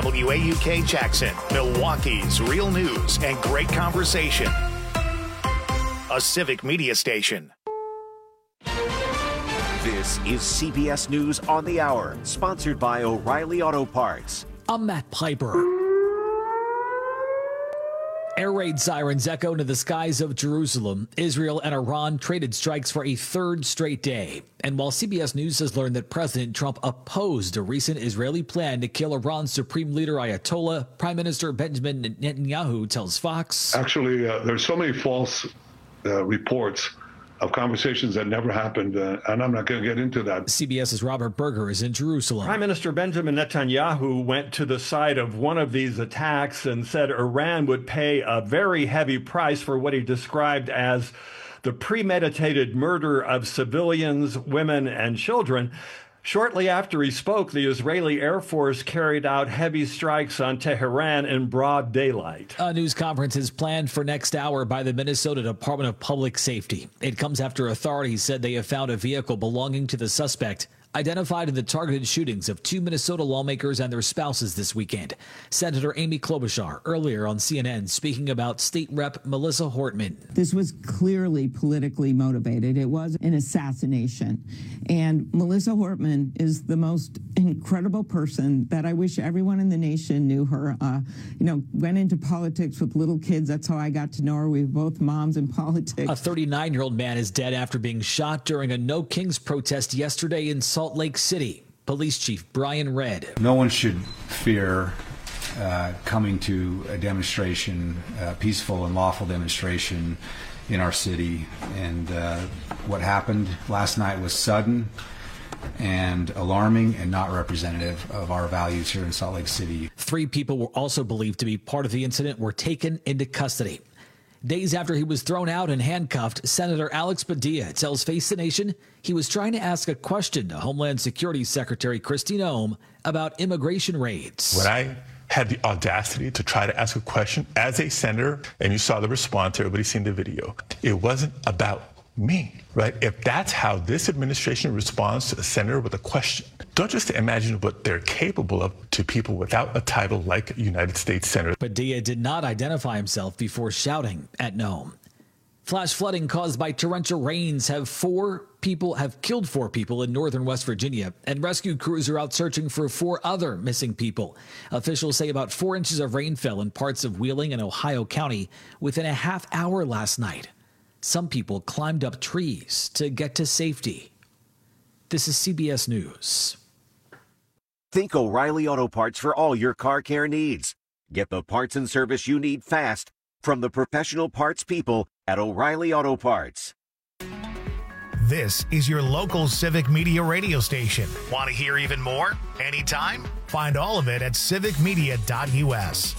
WAUK Jackson, Milwaukee's real news and great conversation. A Civic Media station. This is CBS News on the Hour, sponsored by O'Reilly Auto Parts. I'm Matt Piper. Air raid sirens echo into the skies of Jerusalem. Israel and Iran traded strikes for a third straight day. And while CBS News has learned that President Trump opposed a recent Israeli plan to kill Iran's Supreme Leader Ayatollah, Prime Minister Benjamin Netanyahu tells Fox. Actually, there's so many false reports of conversations that never happened, and I'm not going to get into that. CBS's Robert Berger is in Jerusalem. Prime Minister Benjamin Netanyahu went to the site of one of these attacks and said Iran would pay a very heavy price for what he described as the premeditated murder of civilians, women, and children. Shortly after he spoke, the Israeli Air Force carried out heavy strikes on Tehran in broad daylight. A news conference is planned for next hour by the Minnesota Department of Public Safety. It comes after authorities said they have found a vehicle belonging to the suspect identified in the targeted shootings of two Minnesota lawmakers and their spouses this weekend. Senator Amy Klobuchar earlier on CNN speaking about State Rep Melissa Hortman. This was clearly politically motivated. It was an assassination. And Melissa Hortman is the most incredible person that I wish everyone in the nation knew her. Went into politics with little kids. That's how I got to know her. We were both moms in politics. A 39-year-old man is dead after being shot during a No Kings protest yesterday in Salt Lake City. Police Chief Brian Redd. No one should fear coming to a demonstration, a peaceful and lawful demonstration in our city. And what happened last night was sudden and alarming and not representative of our values here in Salt Lake City. 3 people were also believed to be part of the incident were taken into custody. Days after he was thrown out and handcuffed, Senator Alex Padilla tells Face the Nation he was trying to ask a question to Homeland Security Secretary Kristi Noem about immigration raids. When I had the audacity to try to ask a question as a senator, and you saw the response, everybody's seen the video, it wasn't about me, right? If that's how this administration responds to a senator with a question, don't just imagine what they're capable of to people without a title like United States Senator. Padilla did not identify himself before shouting at Noem. Flash flooding caused by torrential rains have killed 4 people in northern West Virginia, and rescue crews are out searching for 4 other missing people. Officials say about 4 inches of rain fell in parts of Wheeling and Ohio County within a half hour last night. Some people climbed up trees to get to safety. This is CBS News. Think O'Reilly Auto Parts for all your car care needs. Get the parts and service you need fast from the professional parts people at O'Reilly Auto Parts. This is your local Civic Media radio station. Want to hear even more? Anytime? Find all of it at civicmedia.us.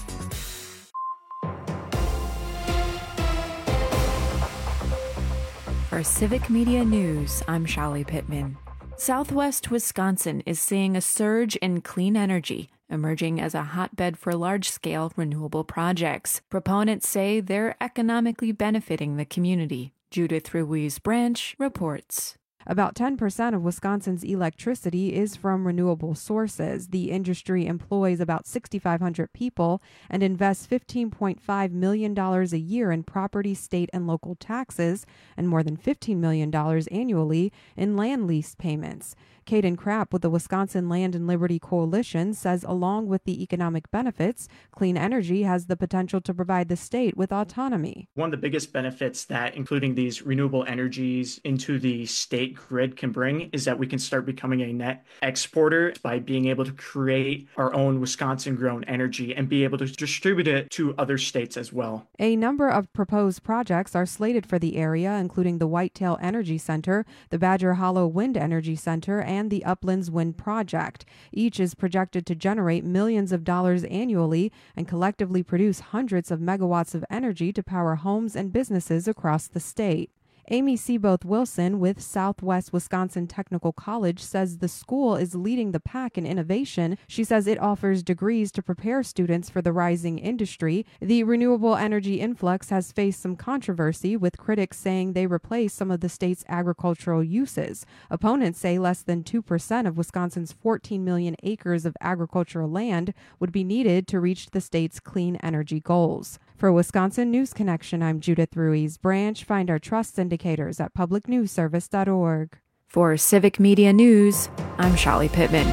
For Civic Media News, I'm Shali Pittman. Southwest Wisconsin is seeing a surge in clean energy, emerging as a hotbed for large-scale renewable projects. Proponents say they're economically benefiting the community. Judith Ruiz Branch reports. About 10% of Wisconsin's electricity is from renewable sources. The industry employs about 6,500 people and invests $15.5 million a year in property, state, and local taxes, and more than $15 million annually in land lease payments. Caden Krapp with the Wisconsin Land and Liberty Coalition says along with the economic benefits, clean energy has the potential to provide the state with autonomy. One of the biggest benefits that including these renewable energies into the state grid can bring is that we can start becoming a net exporter by being able to create our own Wisconsin-grown energy and be able to distribute it to other states as well. A number of proposed projects are slated for the area, including the Whitetail Energy Center, the Badger Hollow Wind Energy Center, and the Uplands Wind Project. Each is projected to generate millions of dollars annually and collectively produce hundreds of megawatts of energy to power homes and businesses across the state. Amy Seaboth Wilson with Southwest Wisconsin Technical College says the school is leading the pack in innovation. She says it offers degrees to prepare students for the rising industry. The renewable energy influx has faced some controversy, with critics saying they replace some of the state's agricultural uses. Opponents say less than 2% of Wisconsin's 14 million acres of agricultural land would be needed to reach the state's clean energy goals. For Wisconsin News Connection, I'm Judith Ruiz Branch. Find our trust indicators at publicnewsservice.org. For Civic Media News, I'm Shallie Pittman.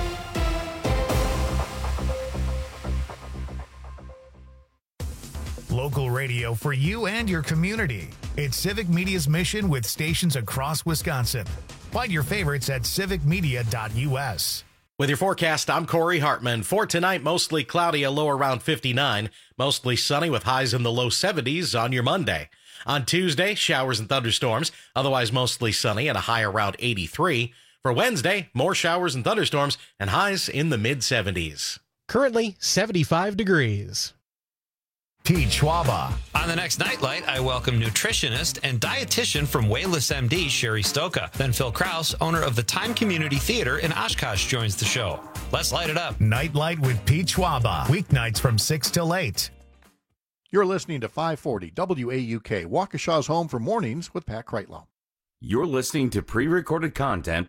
Local radio for you and your community. It's Civic Media's mission with stations across Wisconsin. Find your favorites at civicmedia.us. With your forecast, I'm Corey Hartman. For tonight, mostly cloudy, a low around 59. Mostly sunny with highs in the low 70s on your Monday. On Tuesday, showers and thunderstorms, otherwise mostly sunny and a high around 83. For Wednesday, more showers and thunderstorms and highs in the mid-70s. Currently 75 degrees. Pete Schwaba. On the next Nightlight, I welcome nutritionist and dietitian from Wayless MD, Sherry Stoka. Then Phil Kraus, owner of the Time Community Theater in Oshkosh, joins the show. Let's light it up. Nightlight with Pete Schwaba. Weeknights from 6 till 8. You're listening to 540 WAUK, Waukesha's home for mornings with Pat Kreitlow. You're listening to pre-recorded content.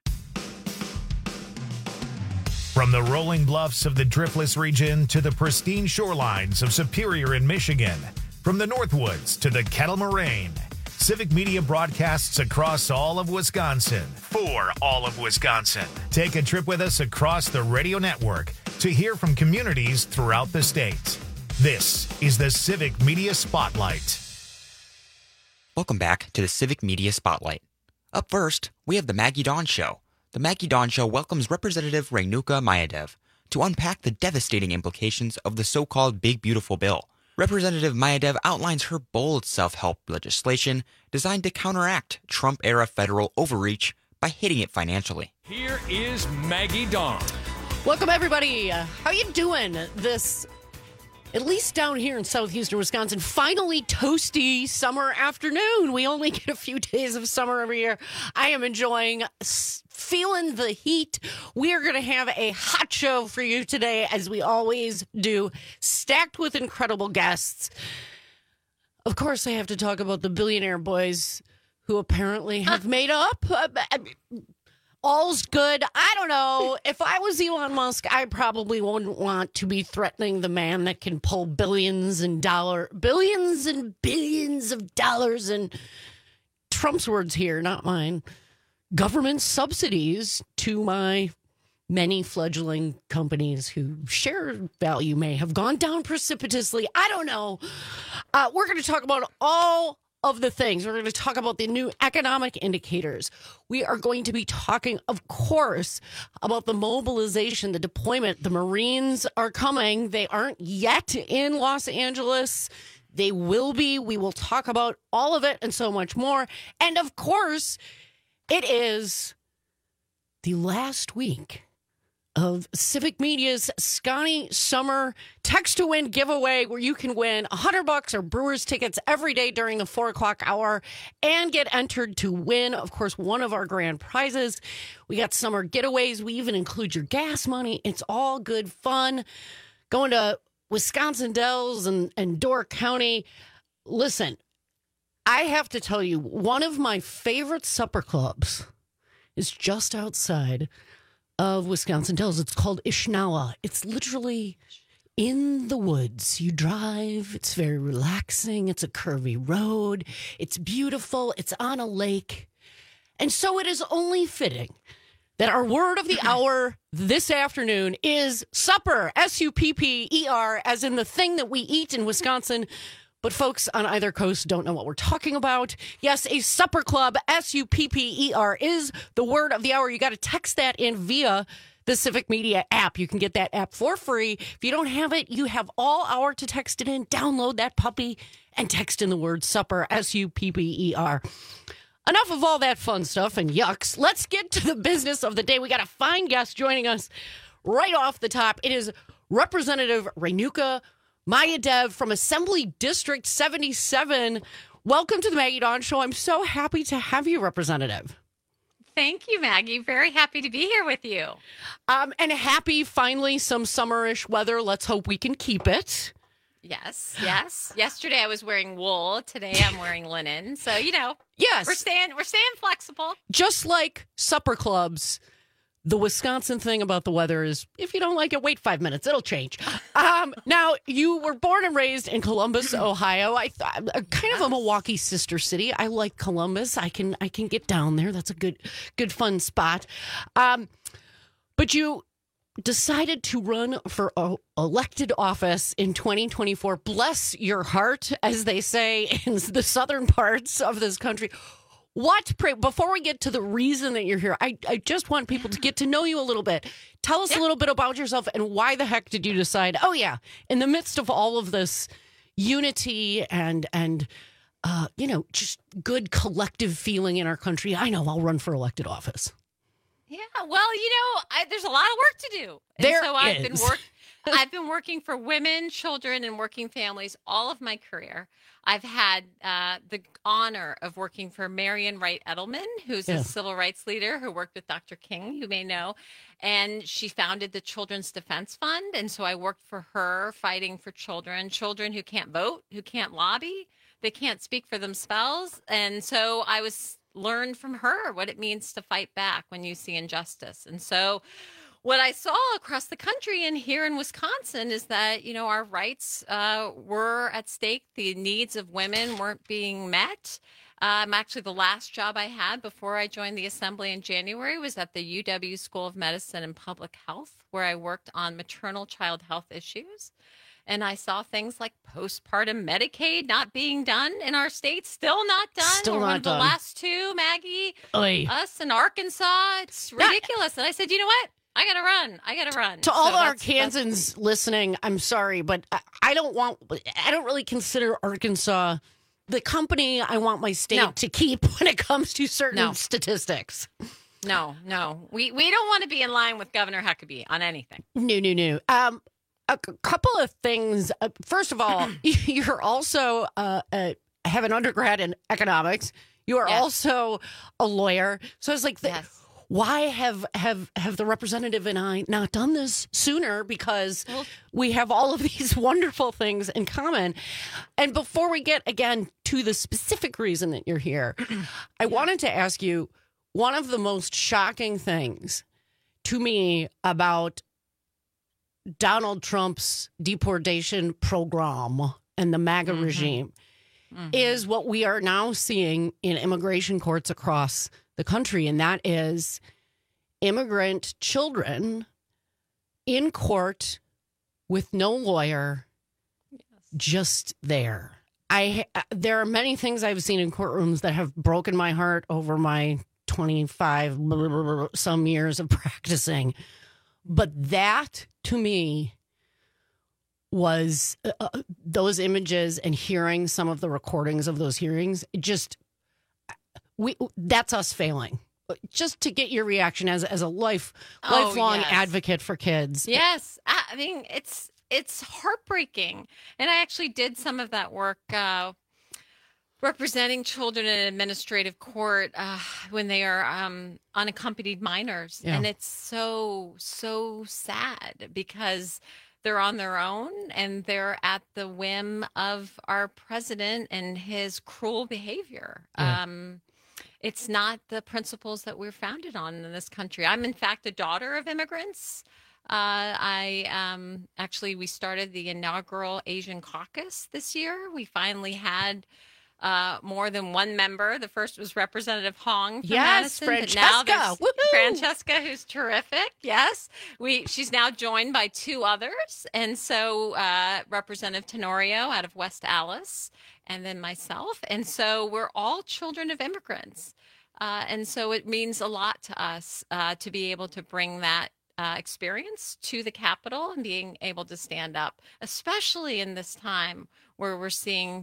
From the rolling bluffs of the Driftless region to the pristine shorelines of Superior in Michigan, from the Northwoods to the Kettle Moraine, Civic Media broadcasts across all of Wisconsin for all of Wisconsin. Take a trip with us across the radio network to hear from communities throughout the state. This is the Civic Media Spotlight. Welcome back to the Civic Media Spotlight. Up first, we have the Maggie Dawn Show. The Maggie Dawn Show welcomes Representative Raynuka Mayadev to unpack the devastating implications of the so-called Big Beautiful Bill. Representative Mayadev outlines her bold self-help legislation designed to counteract Trump-era federal overreach by hitting it financially. Here is Maggie Dawn. Welcome, everybody. How you doing this, at least down here in South Houston, Wisconsin, finally toasty summer afternoon? We only get a few days of summer every year. I am enjoying feeling the heat. We are going to have a hot show for you today, as we always do, stacked with incredible guests. Of course, I have to talk about the billionaire boys who apparently have made up. All's good. I don't know. If I was Elon Musk, I probably wouldn't want to be threatening the man that can pull billions and billions of dollars, and Trump's words here, not mine, government subsidies to my many fledgling companies whose share value may have gone down precipitously. I don't know. We're going to talk about all of the things. We're going to talk about the new economic indicators. We are going to be talking, of course, about the mobilization, the deployment. The Marines are coming. They aren't yet in Los Angeles. They will be. We will talk about all of it and so much more. And of course, it is the last week of Civic Media's Scotty Summer Text to Win giveaway, where you can win $100 or Brewers tickets every day during the 4 o'clock hour and get entered to win, of course, one of our grand prizes. We got summer getaways. We even include your gas money. It's all good fun. Going to Wisconsin Dells and Door County. Listen, I have to tell you, one of my favorite supper clubs is just outside of Wisconsin Dells. It's called Ishnawa. It's literally in the woods. You drive. It's very relaxing. It's a curvy road. It's beautiful. It's on a lake. And so it is only fitting that our word of the hour this afternoon is supper, S-U-P-P-E-R, as in the thing that we eat in Wisconsin. But folks on either coast don't know what we're talking about. Yes, a supper club, S-U-P-P-E-R, is the word of the hour. You got to text that in via the Civic Media app. You can get that app for free. If you don't have it, you have all hour to text it in. Download that puppy and text in the word supper, S-U-P-P-E-R. Enough of all that fun stuff and yucks. Let's get to the business of the day. We got a fine guest joining us right off the top. It is Representative Raynuka Mayadev from Assembly District 77. welcome to the Maggie Dawn Show. I'm so happy to have you, Representative. Thank you, Maggie. Very happy to be here with you. And happy, finally, some summerish weather. Let's hope we can keep it. Yes. Yesterday I was wearing wool. Today I'm wearing linen. So, yes, we're staying flexible. Just like supper clubs, the Wisconsin thing about the weather is if you don't like it, wait 5 minutes. It'll change. Now, you were born and raised in Columbus, Ohio. I thought kind of a Milwaukee sister city. I like Columbus. I can get down there. That's a good fun spot. But you decided to run for elected office in 2024. Bless your heart, as they say in the southern parts of this country. Before we get to the reason that you're here, I just want people to get to know you a little bit. Tell us a little bit about yourself and why the heck did you decide, in the midst of all of this unity and just good collective feeling in our country, I'll run for elected office. Yeah, well, there's a lot of work to do. And I've been working for women, children, and working families all of my career. I've had the honor of working for Marian Wright Edelman, who's a civil rights leader who worked with Dr. King, you may know. And she founded the Children's Defense Fund. And so I worked for her fighting for children who can't vote, who can't lobby, they can't speak for themselves. And so I learned from her what it means to fight back when you see injustice. And so what I saw across the country and here in Wisconsin is that, our rights were at stake. The needs of women weren't being met. Actually, the last job I had before I joined the Assembly in January was at the UW School of Medicine and Public Health, where I worked on maternal child health issues. And I saw things like postpartum Medicaid not being done in our state, still not done. We're one of the last two, Maggie. Oy. Us in Arkansas. It's ridiculous. And I said, you know what? I got to run. To all the Arkansans listening, I'm sorry, but I don't really consider Arkansas the company I want my state to keep when it comes to certain statistics. No. We don't want to be in line with Governor Huckabee on anything. No. A couple of things. First of all, you're also have an undergrad in economics. You are also a lawyer. So I was like, why have the representative and I not done this sooner? Because we have all of these wonderful things in common. And before we get, again, to the specific reason that you're here, I wanted to ask you, one of the most shocking things to me about Donald Trump's deportation program and the MAGA regime is what we are now seeing in immigration courts across the country, and that is immigrant children in court with no lawyer, just there. There are many things I've seen in courtrooms that have broken my heart over my 25 some years of practicing, but that to me was those images and hearing some of the recordings of those hearings. That's us failing. Just to get your reaction as a lifelong advocate for kids. Yes, I mean it's heartbreaking, and I actually did some of that work representing children in administrative court when they are unaccompanied minors. Yeah. And it's so sad because they're on their own and they're at the whim of our president and his cruel behavior. Yeah. It's not the principles that we're founded on in this country. I'm, in fact, a daughter of immigrants. We started the inaugural Asian Caucus this year. We finally had more than one member. The first was Representative Hong from Madison. Francesca. Francesca, who's terrific. Yes. She's now joined by two others. And so Representative Tenorio out of West Allis, and then myself. And so we're all children of immigrants. And so it means a lot to us to be able to bring that experience to the Capitol and being able to stand up, especially in this time where we're seeing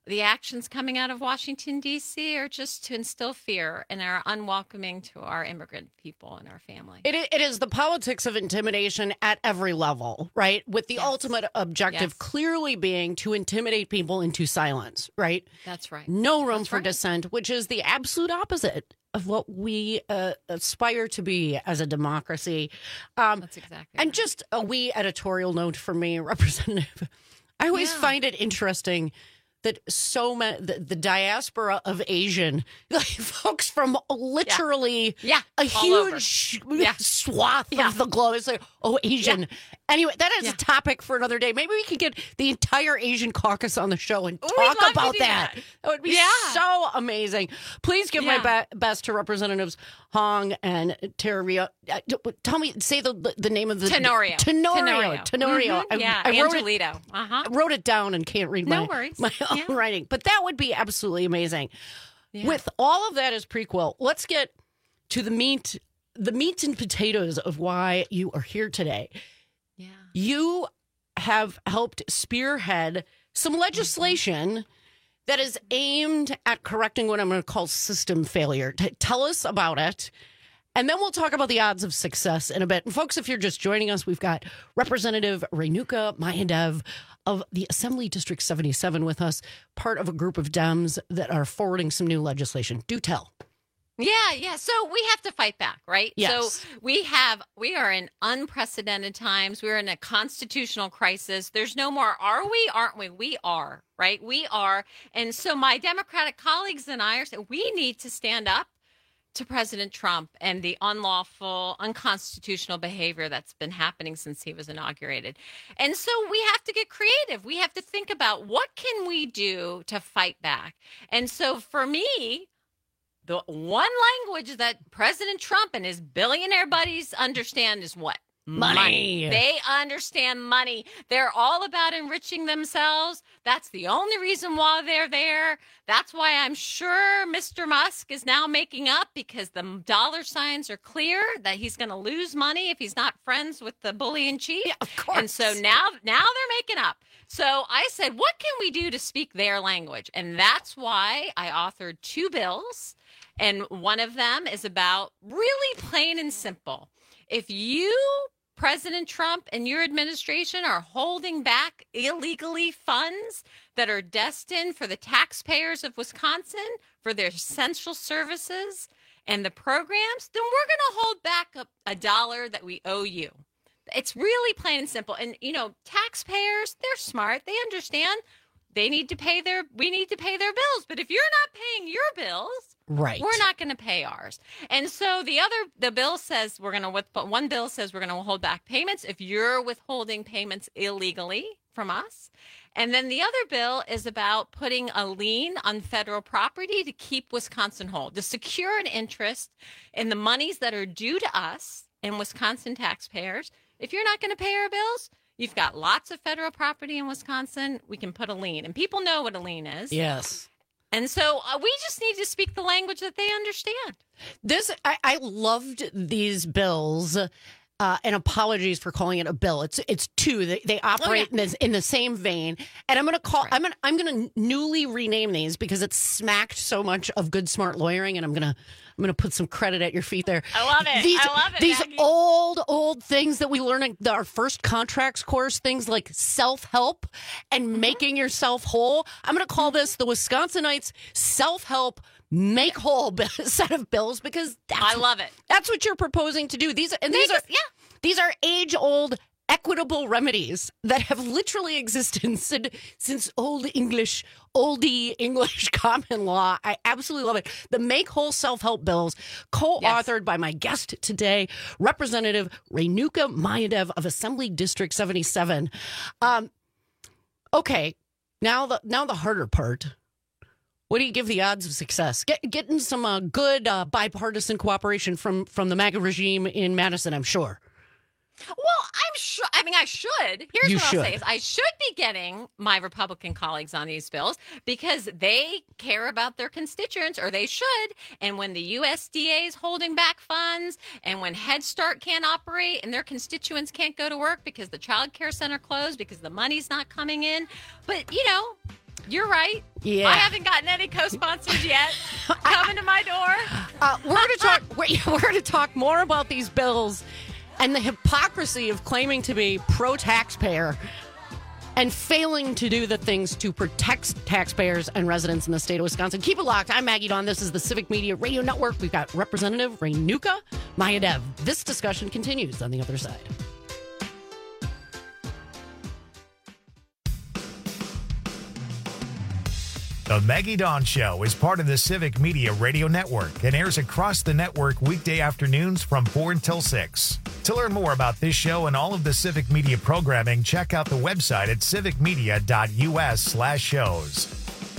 the actions coming out of Washington, D.C. are just to instill fear and are unwelcoming to our immigrant people and our family. It is the politics of intimidation at every level, right? With the ultimate objective clearly being to intimidate people into silence, right? That's right. No room for dissent, which is the absolute opposite of what we aspire to be as a democracy. That's exactly And just a wee editorial note from me, Representative. I always find it interesting that so many, the diaspora of Asian, like folks from literally a huge swath of the globe. It's like, Asian. Yeah. Anyway, that is a topic for another day. Maybe we could get the entire Asian caucus on the show and talk about that. That would be so amazing. Please give my best to Representatives Hong and Tenorio. Tell me, say the name of the Tenorio. Tenorio. Mm-hmm. Angelito. I wrote it down and can't read my own writing. But that would be absolutely amazing. Yeah. With all of that as prequel, let's get to the meat and potatoes of why you are here today. Yeah. You have helped spearhead some legislation that is aimed at correcting what I'm going to call system failure. Tell us about it. And then we'll talk about the odds of success in a bit. And folks, if you're just joining us, we've got Representative Renuka Mayadev of the Assembly District 77 with us, part of a group of Dems that are forwarding some new legislation. Do tell. Yeah. So we have to fight back, right? Yes. So we are in unprecedented times. We're in a constitutional crisis. There's no more, are we? Aren't we? We are, right? We are. And so my Democratic colleagues and I are saying we need to stand up to President Trump and the unlawful, unconstitutional behavior that's been happening since he was inaugurated. And so we have to get creative. We have to think about what can we do to fight back. And so for me, the one language that President Trump and his billionaire buddies understand is what? Money. They understand money. They're all about enriching themselves. That's the only reason why they're there. That's why I'm sure Mr. Musk is now making up, because the dollar signs are clear that he's going to lose money if he's not friends with the bully in chief. Yeah, of course. And so now they're making up. So I said, what can we do to speak their language? And that's why I authored 2 bills. And one of them is about really plain and simple. If you, President Trump, and your administration are holding back illegally funds that are destined for the taxpayers of Wisconsin for their essential services and the programs, then we're going to hold back a dollar that we owe you. It's really plain and simple. And, taxpayers, they're smart. They understand we need to pay their bills. But if you're not paying your bills, right, we're not going to pay ours. And so the bill says one bill says we're going to hold back payments if you're withholding payments illegally from us. And then the other bill is about putting a lien on federal property to keep Wisconsin whole, to secure an interest in the monies that are due to us and Wisconsin taxpayers. If you're not going to pay our bills, you've got lots of federal property in Wisconsin. We can put a lien, and people know what a lien is. Yes. And so we just need to speak the language that they understand. I loved these bills. And apologies for calling it a bill. It's 2. They operate in the same vein. And I'm going to I'm going to newly rename these because it's smacked so much of good smart lawyering, and I'm going to put some credit at your feet there. I love it. These Maggie. old things that we learn in our first contracts course, things like self-help and making yourself whole. I'm going to call this the Wisconsinites self-help make whole set of bills, because I love it. That's what you're proposing to do. These are age-old equitable remedies that have literally existed since oldie English common law. I absolutely love it. The Make Whole Self-Help Bills, co-authored by my guest today, Representative Renuka Mayadev of Assembly District 77. Okay, now the harder part. What do you give the odds of success? Getting some good bipartisan cooperation from the MAGA regime in Madison, I'm sure. Well, I'm sure. I mean, I should. Here's what I'll say is I should be getting my Republican colleagues on these bills because they care about their constituents, or they should. And when the USDA is holding back funds, and when Head Start can't operate and their constituents can't go to work because the child care center closed because the money's not coming in. But, You're right. Yeah. I haven't gotten any co-sponsors yet coming to my door. We're going to talk more about these bills and the hypocrisy of claiming to be pro-taxpayer and failing to do the things to protect taxpayers and residents in the state of Wisconsin. Keep it locked. I'm Maggie Dawn. This is the Civic Media Radio Network. We've got Representative Renuka Mayadev. This discussion continues on the other side. The Maggie Dawn Show is part of the Civic Media Radio Network and airs across the network weekday afternoons from 4 until 6. To learn more about this show and all of the Civic Media programming, check out the website at civicmedia.us/shows.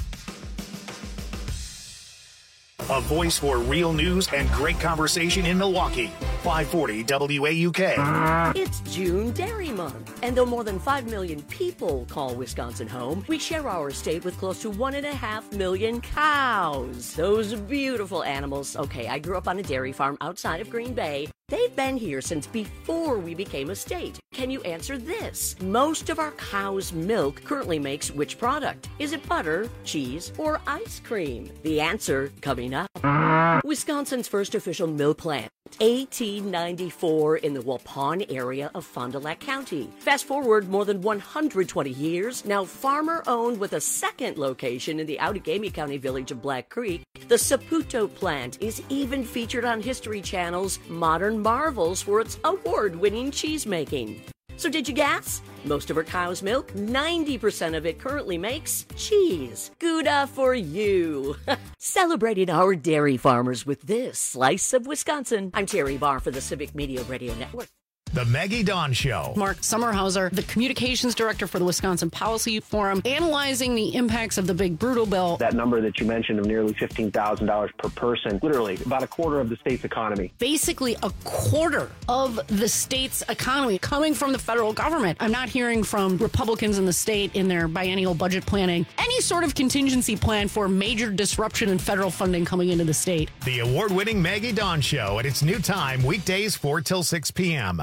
A voice for real news and great conversation in Milwaukee. 540 WAUK. It's June Dairy Month, and though more than 5 million people call Wisconsin home, we share our state with close to 1.5 million cows. Those beautiful animals. Okay, I grew up on a dairy farm outside of Green Bay. They've been here since before we became a state. Can you answer this? Most of our cow's milk currently makes which product? Is it butter, cheese, or ice cream? The answer coming up. Wisconsin's first official milk plant. 1894 in the Waupun area of Fond du Lac County. Fast forward more than 120 years, now farmer-owned with a second location in the Outagamie County village of Black Creek, the Saputo plant is even featured on History Channel's Modern Marvels for its award-winning cheese making. So did you guess? Most of our cow's milk, 90% of it currently makes cheese. Gouda for you. Celebrating our dairy farmers with this slice of Wisconsin. I'm Terry Barr for the Civic Media Radio Network. The Maggie Dawn Show. Mark Sommerhauser, the communications director for the Wisconsin Policy Forum, analyzing the impacts of the big brutal bill. That number that you mentioned of nearly $15,000 per person, literally about a quarter of the state's economy. Basically a quarter of the state's economy coming from the federal government. I'm not hearing from Republicans in the state in their biennial budget planning any sort of contingency plan for major disruption in federal funding coming into the state. The award-winning Maggie Dawn Show at its new time, weekdays 4 till 6 p.m.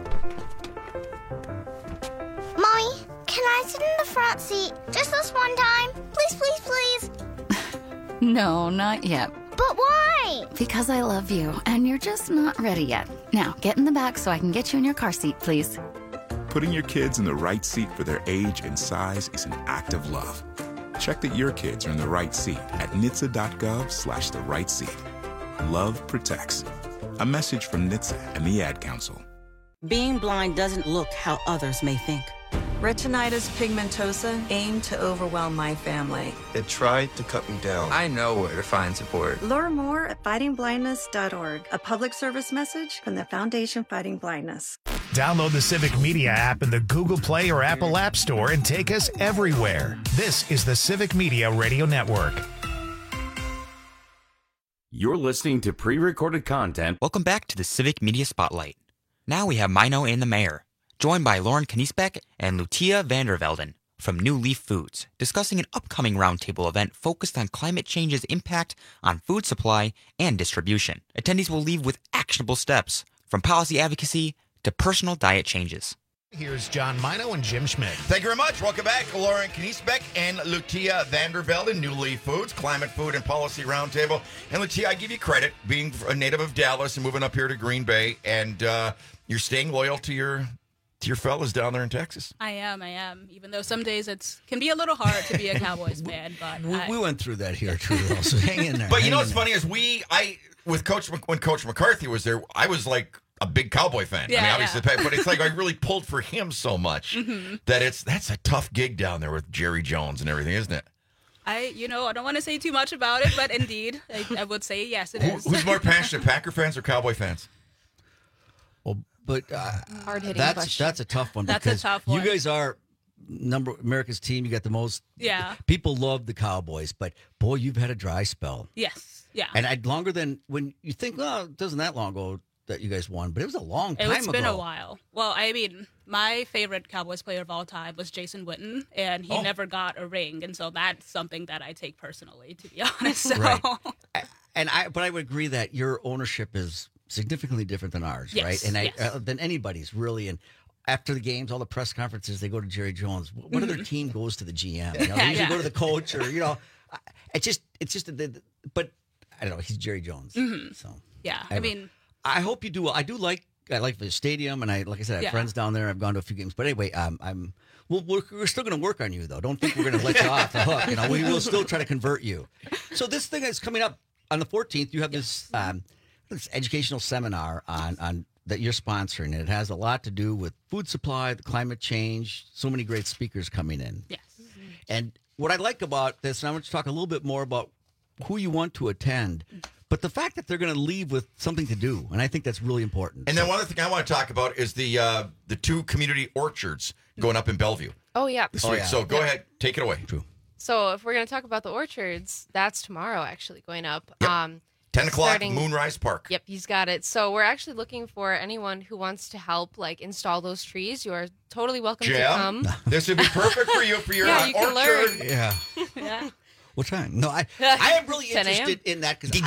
Mommy, can I sit in the front seat just this one time? Please, please, please. No, not yet. But why? Because I love you, and you're just not ready yet. Now, get in the back so I can get you in your car seat, please. Putting your kids in the right seat for their age and size is an act of love. Check that your kids are in the right seat at NHTSA.gov/the right seat. Love protects. A message from NHTSA and the Ad Council. Being blind doesn't look how others may think. Retinitis pigmentosa aimed to overwhelm my family. It tried to cut me down. I know where to find support. Learn more at fightingblindness.org. A public service message from the Foundation Fighting Blindness. Download the Civic Media app in the Google Play or Apple App Store and take us everywhere. This is the Civic Media Radio Network. You're listening to pre-recorded content. Welcome back to the Civic Media Spotlight. Now we have Mino and the Mayor, joined by Lauren Kniesbeck and Lucia Vandervelden from New Leaf Foods, discussing an upcoming roundtable event focused on climate change's impact on food supply and distribution. Attendees will leave with actionable steps, from policy advocacy to personal diet changes. Here's John Mino and Jim Schmidt. Thank you very much. Welcome back to Lauren Kniesbeck and Lucia Vandervelden, New Leaf Foods, Climate, Food, and Policy Roundtable. And Lucia, I give you credit, being a native of Dallas and moving up here to Green Bay, and you're staying loyal to your fellas down there in Texas. I am. Even though some days it can be a little hard to be a Cowboys fan, but we went through that here too. So hang in there. But you know what's funny is when Coach McCarthy was there, I was like a big Cowboy fan. Yeah, I mean, obviously, but it's like I really pulled for him so much that that's a tough gig down there with Jerry Jones and everything, isn't it? I don't want to say too much about it, but indeed, I would say yes, it is. Who's more passionate, Packer fans or Cowboy fans? Well, but hard-hitting question. That's a tough one. That's a tough one. You guys are America's team. You got the most. Yeah. People love the Cowboys, but boy, you've had a dry spell. Yes. Yeah. And longer than when you think. Well, it doesn't that long ago that you guys won, but it was a long time ago. It's been a while. Well, I mean, my favorite Cowboys player of all time was Jason Witten, and he never got a ring, and so that's something that I take personally, to be honest. So. Right. But I would agree that your ownership is significantly different than ours, yes, right? And than anybody's really. And after the games, all the press conferences, they go to Jerry Jones. What other team goes to the GM? They usually go to the coach, or it's just. But I don't know. He's Jerry Jones, so yeah. I hope you do well. I like the stadium, and like I said, I have friends down there. I've gone to a few games, but anyway, we're still going to work on you, though. Don't think we're going to let you off the hook. We will still try to convert you. So this thing that's coming up on the 14th, you have this educational seminar on that you're sponsoring. It has a lot to do with food supply, the climate change. So many great speakers coming in. Yes. And what I like about this, and I want to talk a little bit more about who you want to attend. But the fact that they're going to leave with something to do, and I think that's really important. And then one other thing I want to talk about is the 2 community orchards going up in Bellevue. Oh, yeah. This week. So go ahead, take it away. True. So if we're going to talk about the orchards, that's tomorrow actually going up. Yep. 10 o'clock, Moonrise Park. Yep, he's got it. So we're actually looking for anyone who wants to help, install those trees. You are totally welcome to come. This would be perfect for you for your you can orchard. learn. Yeah. Yeah. What time? No, I am really 10 a.m.? interested in that because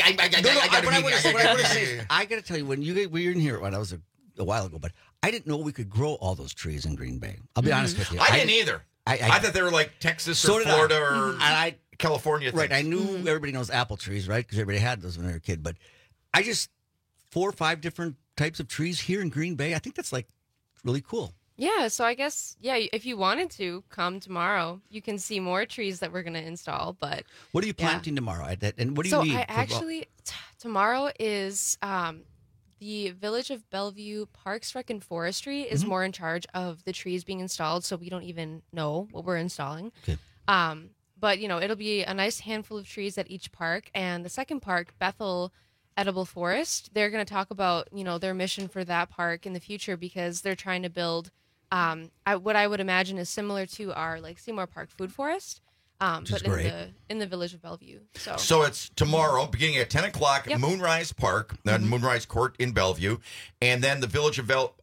I got to tell you, when you were in here, that was a while ago, but I didn't know we could grow all those trees in Green Bay. I'll be honest with you. I didn't either. I thought they were like Texas or Florida or California things. Right, I knew everybody knows apple trees, right? Because everybody had those when they were a kid. But I just 4 or 5 different types of trees here in Green Bay. I think that's really cool. Yeah, so I guess, if you wanted to come tomorrow, you can see more trees that we're going to install. But what are you planting tomorrow? And what do you need? Tomorrow is the Village of Bellevue Parks, Rec, and Forestry is more in charge of the trees being installed, so we don't even know what we're installing. Okay. But, it'll be a nice handful of trees at each park. And the second park, Bethel Edible Forest, they're going to talk about, their mission for that park in the future because they're trying to build what I would imagine is similar to our Seymour Park Food Forest, but in the Village of Bellevue. So it's tomorrow, beginning at 10 o'clock, Moonrise Park, Moonrise Court in Bellevue, and then the Village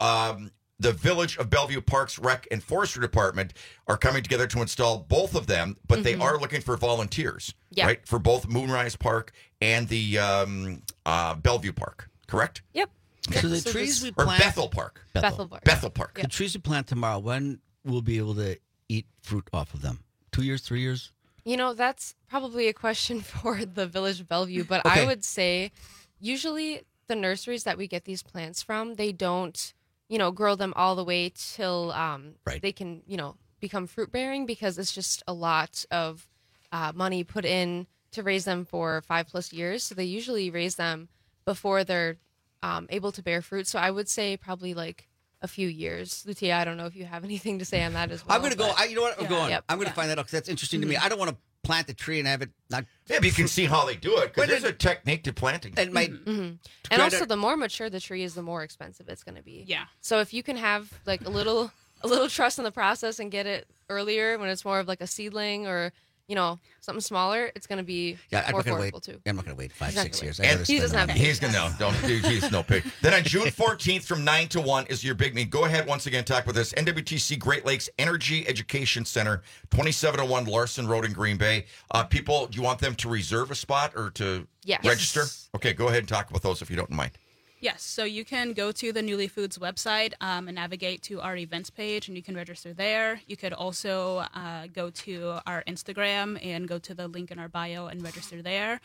of Bellevue Parks, Rec, and Forestry Department are coming together to install both of them, but they are looking for volunteers, right, for both Moonrise Park and the Bellevue Park, correct? Yep. So the trees we plant... Or Bethel Park. Bethel Park. The trees we plant tomorrow, when we'll be able to eat fruit off of them? 2 years, 3 years? That's probably a question for the Village of Bellevue, but I would say usually the nurseries that we get these plants from, they don't, grow them all the way till they can, become fruit bearing because it's just a lot of money put in to raise them for 5+ years. So they usually raise them before they're able to bear fruit. So I would say probably a few years. Lucia, I don't know if you have anything to say on that as well. I'm going to go. You know what? I'm going. Yep. I'm going to find that out because that's interesting to me. I don't want to plant the tree and have it not. Yeah, but you can see how they do it because there's a technique to planting. It might. And also, the more mature the tree is, the more expensive it's going to be. Yeah. So if you can have a little trust in the process and get it earlier when it's more of a seedling or something smaller, it's going to be more affordable too. I'm not going to wait 5-6 years. And he doesn't have. He's going to he's no pig. Then on June 14th from 9 to 1 is your big meeting. Go ahead once again, talk with us. NWTC Great Lakes Energy Education Center, 2701 Larson Road in Green Bay. People, do you want them to reserve a spot or to register? Okay, go ahead and talk with those if you don't mind. Yes, so you can go to the Newly Foods website and navigate to our events page, and you can register there. You could also go to our Instagram and go to the link in our bio and register there.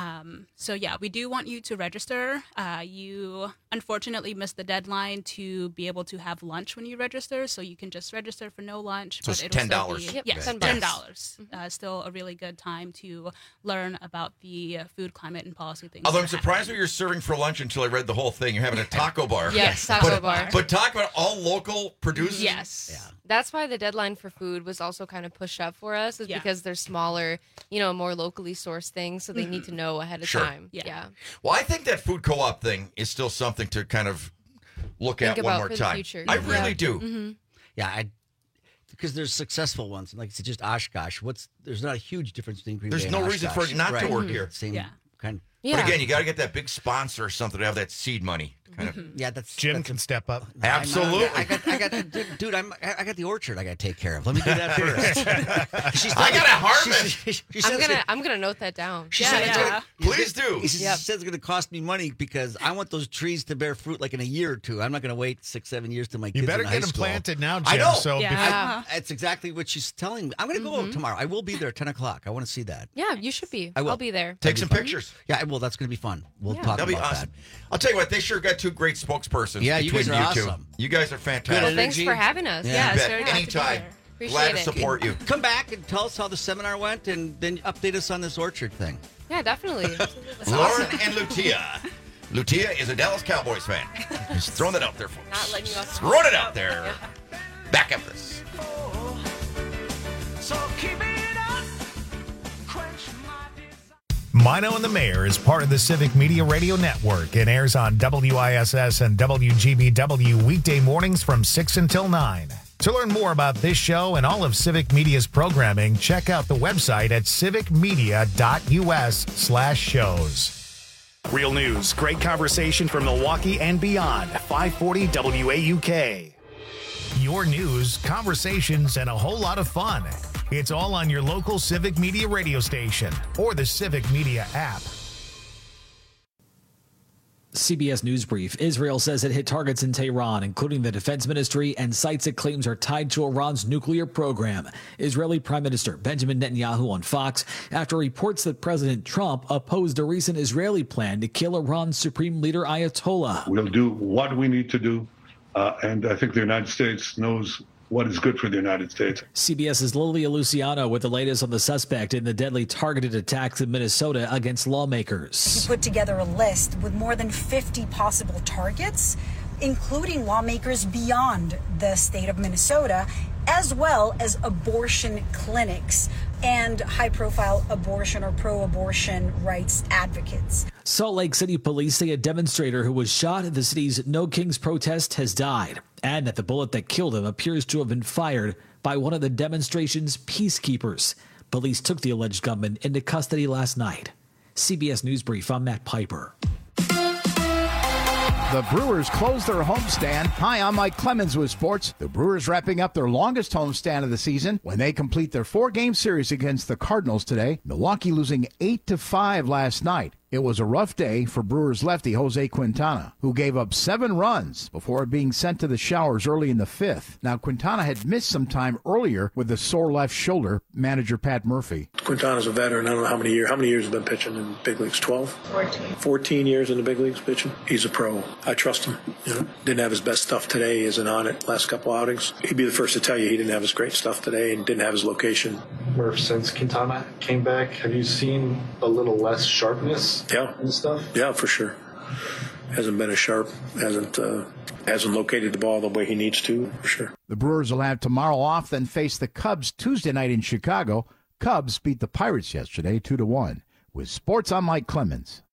We do want you to register. You unfortunately missed the deadline to be able to have lunch when you register, so you can just register for no lunch. So it's $10. Yes, $10. Still a really good time to learn about the food, climate, and policy things. Although I'm surprised what you're serving for lunch until I read the whole thing. You're having a taco bar. Yes, taco bar. But talk about all local producers. Yes. Yeah. That's why the deadline for food was also kind of pushed up for us, because they're smaller, more locally sourced things, so they need to know ahead of time. Yeah. Well, I think that food co-op thing is still something to kind of look at one more time. I really do. Mm-hmm. Yeah, because there's successful ones. Like I said, just Oshkosh. There's not a huge difference between Green Bay and Oshkosh. There's no reason for it not to work here. Same kind. Yeah. But again, you got to get that big sponsor or something to have that seed money kind of. Yeah, that's Jim can step up. Absolutely. I got dude. I got the orchard. I got to take care of. Let me do that first. I got to harvest. I'm gonna note that down. Please do. He says it's going to cost me money because I want those trees to bear fruit like in a year or two. I'm not going to wait 6-7 years till my kids. You better in get high them school. planted now, Jim. I know. So that's exactly what she's telling me. I'm going to go tomorrow. I will be there at 10 o'clock. I want to see that. Yeah, you should be. I will. I'll be there. Take some pictures. Yeah, well, that's going to be fun. We'll talk That'll about be awesome. that. I'll tell you what, they sure got two great spokespersons. Yeah, you between guys are two. awesome. You guys are fantastic. Well, thanks for having us. Yeah, it's very nice to be anytime. here. Appreciate Glad to it. support you. Come back and tell us how the seminar went, and then update us on this orchard thing. Yeah, definitely. Lauren and Lutia. Lutia is a Dallas Cowboys fan. Just throwing that out there, folks. Not letting you off. Throwing it out there. Back at this. So keep it up. Mino and the Mayor is part of the Civic Media Radio Network and airs on WISS and WGBW weekday mornings from 6 until 9. To learn more about this show and all of Civic Media's programming, check out the website at civicmedia.us/shows. Real news, great conversation from Milwaukee and beyond. 540 WAUK. Your news, conversations, and a whole lot of fun. It's all on your local Civic Media radio station or the Civic Media app. CBS News Brief. Israel says it hit targets in Tehran, including the defense ministry and sites it claims are tied to Iran's nuclear program. Israeli Prime Minister Benjamin Netanyahu on Fox after reports that President Trump opposed a recent Israeli plan to kill Iran's supreme leader Ayatollah. We'll do what we need to do, and I think the United States knows what is good for the United States. CBS's Lilia Luciano with the latest on the suspect in the deadly targeted attacks in Minnesota against lawmakers. He put together a list with more than 50 possible targets, including lawmakers beyond the state of Minnesota, as well as abortion clinics and high-profile abortion or pro-abortion rights advocates. Salt Lake City police say a demonstrator who was shot at the city's No Kings protest has died, and that the bullet that killed him appears to have been fired by one of the demonstration's peacekeepers. Police took the alleged gunman into custody last night. CBS News Brief, I'm Matt Piper. The Brewers closed their homestand. Hi, I'm Mike Clemens with sports. The Brewers wrapping up their longest homestand of the season when they complete their 4-game series against the Cardinals today. Milwaukee losing 8-5 last night. It was a rough day for Brewers lefty Jose Quintana, who gave up 7 runs before being sent to the showers early in the 5th. Now, Quintana had missed some time earlier with a sore left shoulder, manager Pat Murphy. Quintana's a veteran. I don't know how many years. How many years has been pitching in big leagues? 12? 14 years in the big leagues pitching. He's a pro. I trust him. Didn't have his best stuff today. He isn't on it last couple outings. He'd be the first to tell you he didn't have his great stuff today and didn't have his location. Murph, since Quintana came back, have you seen a little less sharpness? Yeah. And stuff? Yeah, for sure. Hasn't been as sharp. Hasn't located the ball the way he needs to, for sure. The Brewers will have tomorrow off, then face the Cubs Tuesday night in Chicago. Cubs beat the Pirates yesterday 2-1. With sports, I'm Mike Clemens.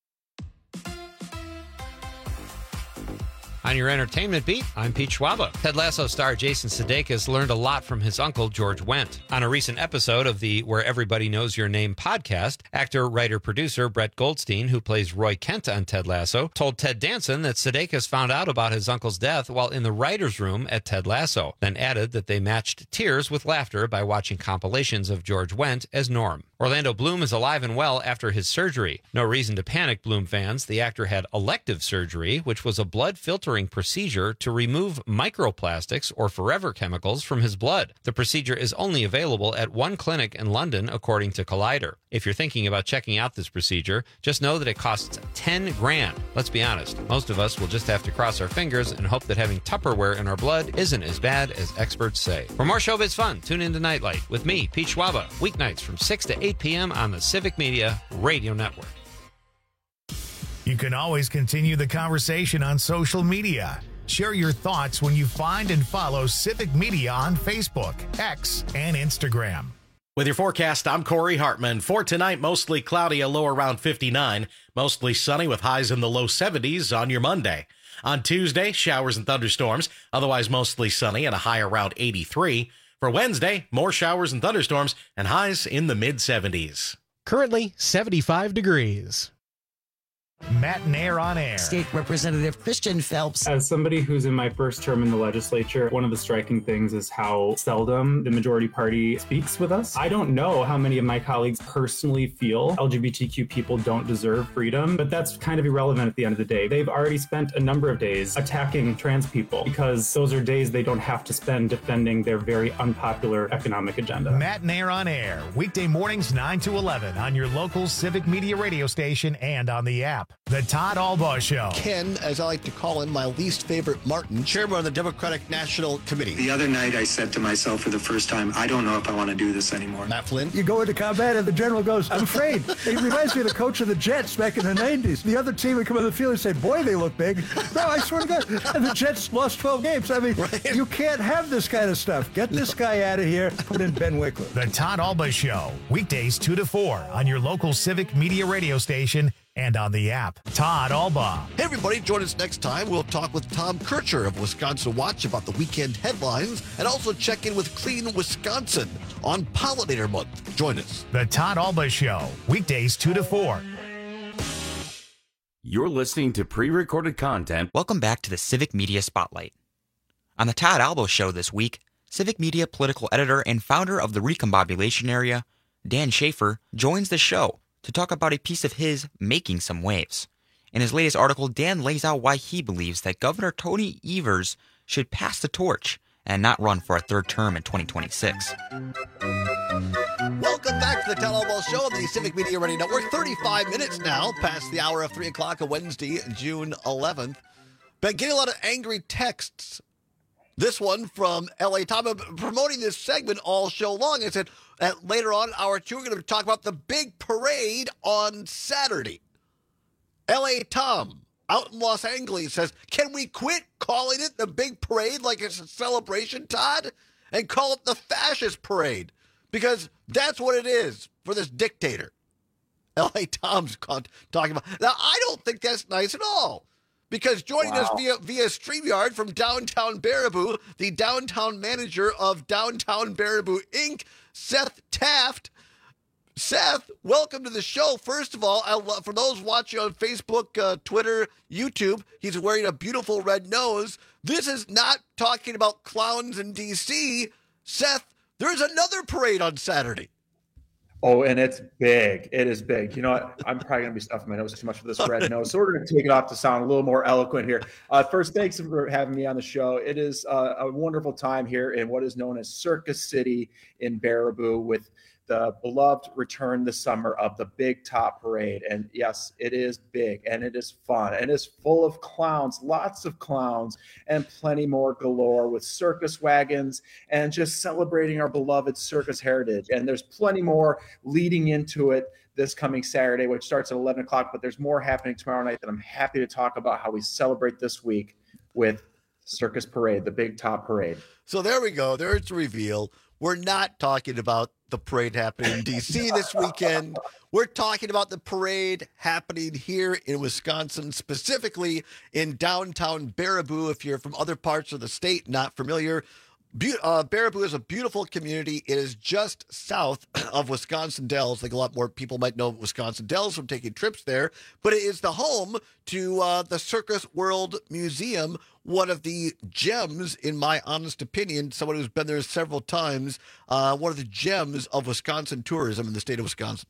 On your entertainment beat, I'm Pete Schwaba. Ted Lasso star Jason Sudeikis learned a lot from his uncle, George Wendt. On a recent episode of the Where Everybody Knows Your Name podcast, actor, writer, producer Brett Goldstein, who plays Roy Kent on Ted Lasso, told Ted Danson that Sudeikis found out about his uncle's death while in the writer's room at Ted Lasso, then added that they matched tears with laughter by watching compilations of George Wendt as Norm. Orlando Bloom is alive and well after his surgery. No reason to panic, Bloom fans. The actor had elective surgery, which was a blood filtering procedure to remove microplastics or forever chemicals from his blood. The procedure is only available at one clinic in London, according to Collider. If you're thinking about checking out this procedure, just know that it costs $10,000. Let's be honest, most of us will just have to cross our fingers and hope that having Tupperware in our blood isn't as bad as experts say. For more showbiz fun, tune in to Nightlight with me, Pete Schwaba, weeknights from 6 to 8 p.m. on the Civic Media Radio Network. You can always continue the conversation on social media. Share your thoughts when you find and follow Civic Media on Facebook, X, and Instagram. With your forecast, I'm Corey Hartman. For tonight, mostly cloudy, a low around 59. Mostly sunny with highs in the low 70s on your Monday. On Tuesday, showers and thunderstorms, otherwise mostly sunny and a high around 83. For Wednesday, more showers and thunderstorms and highs in the mid-70s. Currently 75 degrees. Matt Nair on Air. State Representative Christian Phelps. As somebody who's in my first term in the legislature, one of the striking things is how seldom the majority party speaks with us. I don't know how many of my colleagues personally feel LGBTQ people don't deserve freedom, but that's kind of irrelevant at the end of the day. They've already spent a number of days attacking trans people because those are days they don't have to spend defending their very unpopular economic agenda. Matt Nair on Air, weekday mornings 9 to 11 on your local Civic Media radio station and on the app. The Todd Albaugh Show. Ken, as I like to call him, my least favorite Martin, chairman of the Democratic National Committee. The other night I said to myself for the first time, I don't know if I want to do this anymore. Matt Flynn. You go into combat and the general goes, I'm afraid. It reminds me of the coach of the Jets back in the 90s. The other team would come on the field and say, boy, they look big. No, I swear to God. And the Jets lost 12 games. I mean, You can't have this kind of stuff. Get this guy out of here. Put in Ben Wickler. The Todd Albaugh Show, weekdays 2 to 4 on your local Civic Media radio station and on the app. Todd Albaugh. Hey, everybody, join us next time. We'll talk with Tom Kircher of Wisconsin Watch about the weekend headlines and also check in with Clean Wisconsin on Pollinator Month. Join us. The Todd Albaugh Show, weekdays 2 to 4. You're listening to pre-recorded content. Welcome back to the Civic Media Spotlight. On the Todd Albaugh Show this week, Civic Media political editor and founder of the Recombobulation Area, Dan Schaefer, joins the show to talk about a piece of his making some waves. In his latest article, Dan lays out why he believes that Governor Tony Evers should pass the torch and not run for a third term in 2026. Welcome back to the Todd Albaugh Show on the Civic Media Radio Network. 35 minutes now past the hour of 3 o'clock on Wednesday, June 11th. Been getting a lot of angry texts. This one from L.A. Tom. I've been promoting this segment all show long. I said that later on, hour 2, we're going to talk about the big parade on Saturday. L.A. Tom out in Los Angeles says, can we quit calling it the big parade like it's a celebration, Todd, and call it the fascist parade? Because that's what it is for this dictator. L.A. Tom's talking about. Now, I don't think that's nice at all. Because joining us via StreamYard from downtown Baraboo, the downtown manager of Downtown Baraboo, Inc., Seth Taft. Seth, welcome to the show. First of all, for those watching on Facebook, Twitter, YouTube, he's wearing a beautiful red nose. This is not talking about clowns in D.C. Seth, there's another parade on Saturday. Oh, and it's big. It is big. You know what? I'm probably going to be stuffing my nose too much for this red nose. So we're going to take it off to sound a little more eloquent here. First, thanks for having me on the show. It is a wonderful time here in what is known as Circus City in Baraboo with the beloved return this summer of the Big Top Parade. And yes, it is big and it is fun and it's full of clowns, lots of clowns and plenty more galore with circus wagons and just celebrating our beloved circus heritage. And there's plenty more leading into it this coming Saturday, which starts at 11 o'clock, but there's more happening tomorrow night that I'm happy to talk about how we celebrate this week with Circus Parade, the Big Top Parade. So there we go. There's the reveal. We're not talking about the parade happening in D.C. this weekend. We're talking about the parade happening here in Wisconsin, specifically in downtown Baraboo. If you're from other parts of the state, not familiar, Baraboo is a beautiful community. It is just south of Wisconsin Dells. Like a lot more people might know Wisconsin Dells from taking trips there, but it is the home to the Circus World Museum, one of the gems, in my honest opinion, someone who's been there several times, one of the gems of Wisconsin tourism in the state of Wisconsin.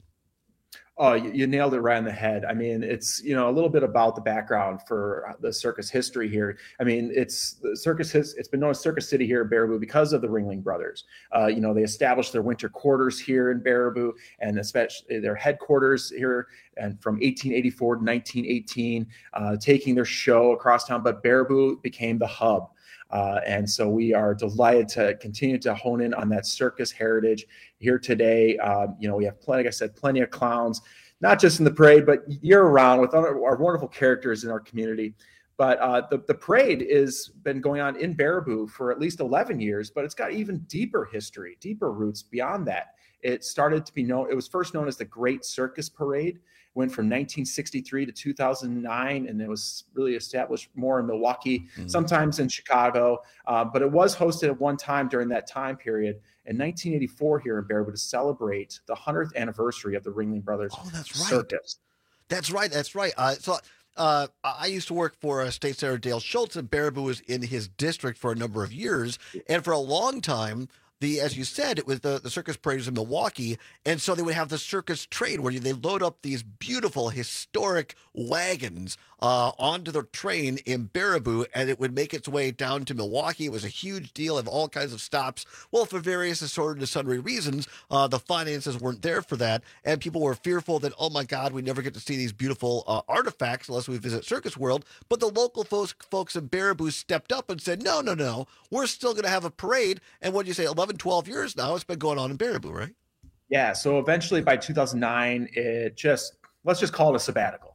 Oh, you nailed it right on the head. I mean, it's, a little bit about the background for the circus history here. I mean, it's been known as Circus City here in Baraboo because of the Ringling Brothers. They established their winter quarters here in Baraboo and especially their headquarters here and from 1884 to 1918, taking their show across town. But Baraboo became the hub. And so we are delighted to continue to hone in on that circus heritage here today. We have plenty of clowns, not just in the parade, but year round with our wonderful characters in our community. But the parade has been going on in Baraboo for at least 11 years, but it's got even deeper history, deeper roots beyond that. It started to be known, it was first known as the Great Circus Parade, went from 1963 to 2009, and it was really established more in Milwaukee, sometimes in Chicago, but it was hosted at one time during that time period in 1984 here in Baraboo to celebrate the 100th anniversary of the Ringling Brothers Circus. That's right. I used to work for State Senator Dale Schultz, and Baraboo was in his district for a number of years. And for a long time, as you said, it was the circus parade was in Milwaukee. And so they would have the circus train where they load up these beautiful historic wagons onto the train in Baraboo, and it would make its way down to Milwaukee. It was a huge deal, of all kinds of stops. Well, for various assorted and sundry reasons, the finances weren't there for that, and people were fearful that, oh my God, we never get to see these beautiful artifacts unless we visit Circus World. But the local folks in Baraboo stepped up and said, no, we're still going to have a parade. And what do you say, 11, 12 years now, it's been going on in Baraboo, right? Yeah, so eventually by 2009, let's just call it a sabbatical.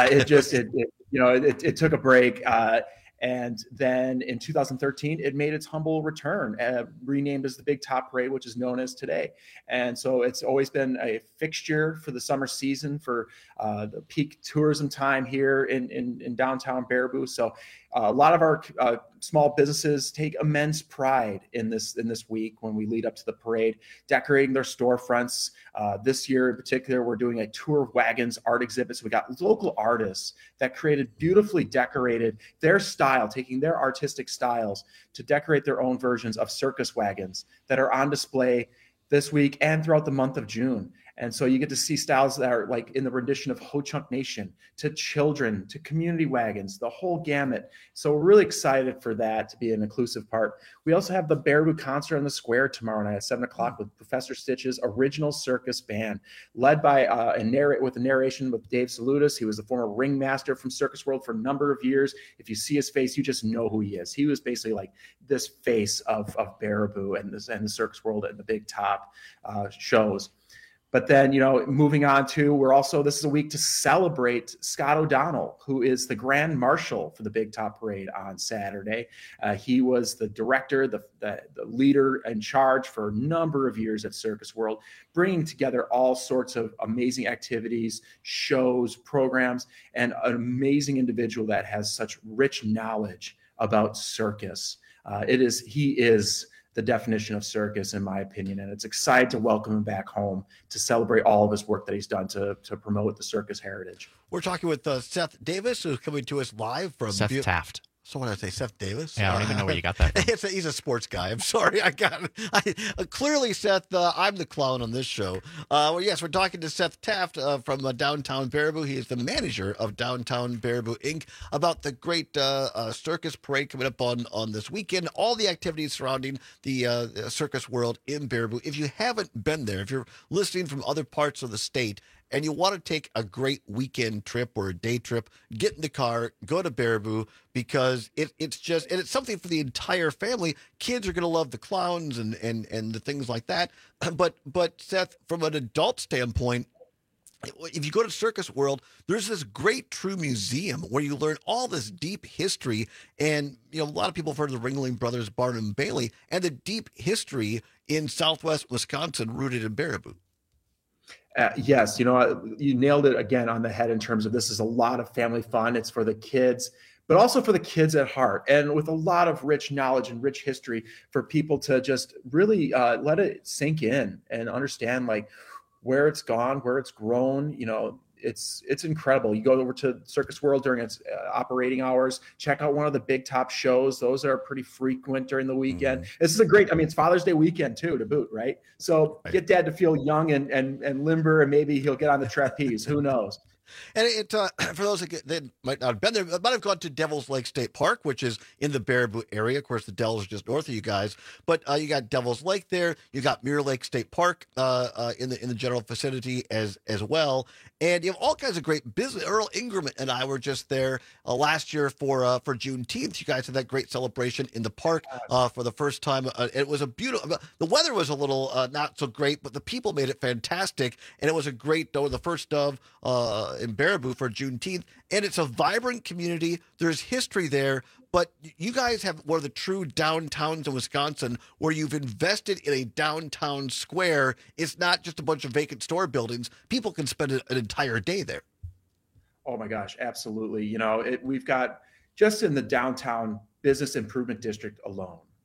It took a break. And then in 2013, it made its humble return, renamed as the Big Top Parade, which is known as today. And so it's always been a fixture for the summer season, for the peak tourism time here in downtown Baraboo. So a lot of our small businesses take immense pride in this week when we lead up to the parade, decorating their storefronts. This year in particular, we're doing a tour of wagons art exhibit. So we got local artists that created beautifully decorated their style, taking their artistic styles to decorate their own versions of circus wagons that are on display this week and throughout the month of June. And so you get to see styles that are like in the rendition of Ho Chunk Nation, to children, to community wagons, the whole gamut. So we're really excited for that to be an inclusive part. We also have the Baraboo concert on the square tomorrow night at 7 o'clock with Professor Stitch's original circus band, led by with a narration with Dave Salutis. He was the former ringmaster from Circus World for a number of years. If you see his face, you just know who he is. He was basically like this face of Baraboo and the Circus World and the Big Top shows. But then, moving on to, this is a week to celebrate Scott O'Donnell, who is the Grand Marshal for the Big Top Parade on Saturday. He was the director, the leader in charge for a number of years at Circus World, bringing together all sorts of amazing activities, shows, programs, and an amazing individual that has such rich knowledge about circus. He is the definition of circus, in my opinion, and it's exciting to welcome him back home to celebrate all of his work that he's done to promote the circus heritage. We're talking with Seth Davis, who's coming to us live from Seth Taft. So when I say Seth Davis, yeah, I don't even know where you got that from. He's a sports guy. I'm sorry, clearly, Seth. I'm the clown on this show. Yes, we're talking to Seth Taft from Downtown Baraboo. He is the manager of Downtown Baraboo Inc. about the great circus parade coming up on this weekend. All the activities surrounding the Circus World in Baraboo. If you haven't been there, if you're listening from other parts of the state, and you want to take a great weekend trip or a day trip, get in the car, go to Baraboo, because it's something for the entire family. Kids are going to love the clowns and the things like that. But Seth, from an adult standpoint, if you go to Circus World, there's this great true museum where you learn all this deep history. And, a lot of people have heard of the Ringling Brothers, Barnum and Bailey, and the deep history in Southwest Wisconsin rooted in Baraboo. Yes, you nailed it again on the head in terms of this is a lot of family fun. It's for the kids, but also for the kids at heart, and with a lot of rich knowledge and rich history for people to just really let it sink in and understand like where it's gone, where it's grown. It's incredible. You go over to Circus World during its operating hours, check out one of the Big Top shows. Those are pretty frequent during the weekend. This is it's Father's Day weekend too, to boot, right? So get dad to feel young and limber, and maybe he'll get on the trapeze. Who knows? And for those that might not have been there, might have gone to Devil's Lake State Park, which is in the Baraboo area. Of course, the Dells are just north of you guys. But you got Devil's Lake there. You got Mirror Lake State Park in the general vicinity as well. And you have all kinds of great business. Earl Ingram and I were just there last year for Juneteenth. You guys had that great celebration in the park for the first time. It was a beautiful. The weather was a little not so great, but the people made it fantastic, and it was a great. The first of in Baraboo for Juneteenth, and it's a vibrant community. There's history there, but you guys have one of the true downtowns in Wisconsin where you've invested in a downtown square. It's not just a bunch of vacant store buildings. People can spend an entire day there. Oh my gosh, absolutely. We've got just in the downtown business improvement district alone,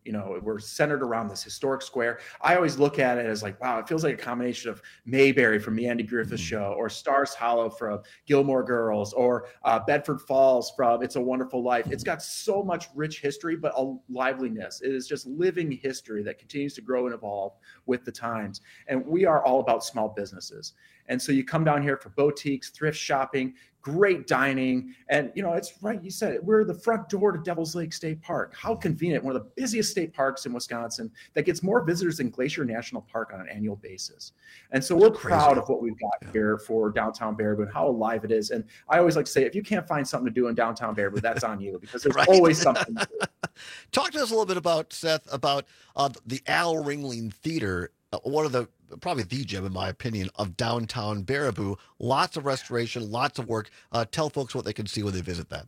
We're centered around this historic square. I always look at it as like, wow, it feels like a combination of Mayberry from the Andy Griffith Show, or Stars Hollow from Gilmore Girls, or Bedford Falls from It's a Wonderful Life. It's got so much rich history, but a liveliness. It is just living history that continues to grow and evolve with the times. And we are all about small businesses. And so you come down here for boutiques, thrift shopping, great dining. And, it's right. You said it. We're the front door to Devil's Lake State Park. How convenient. One of the busiest state parks in Wisconsin that gets more visitors than Glacier National Park on an annual basis. And so we're proud of what we've got here for downtown Baraboo and how alive it is. And I always like to say, if you can't find something to do in downtown Baraboo, that's on you, because there's always something to do. Talk to us a little bit about, Seth, about the Al Ringling Theater, one of the probably the gem, in my opinion, of downtown Baraboo. Lots of restoration, lots of work. Tell folks what they can see when they visit that.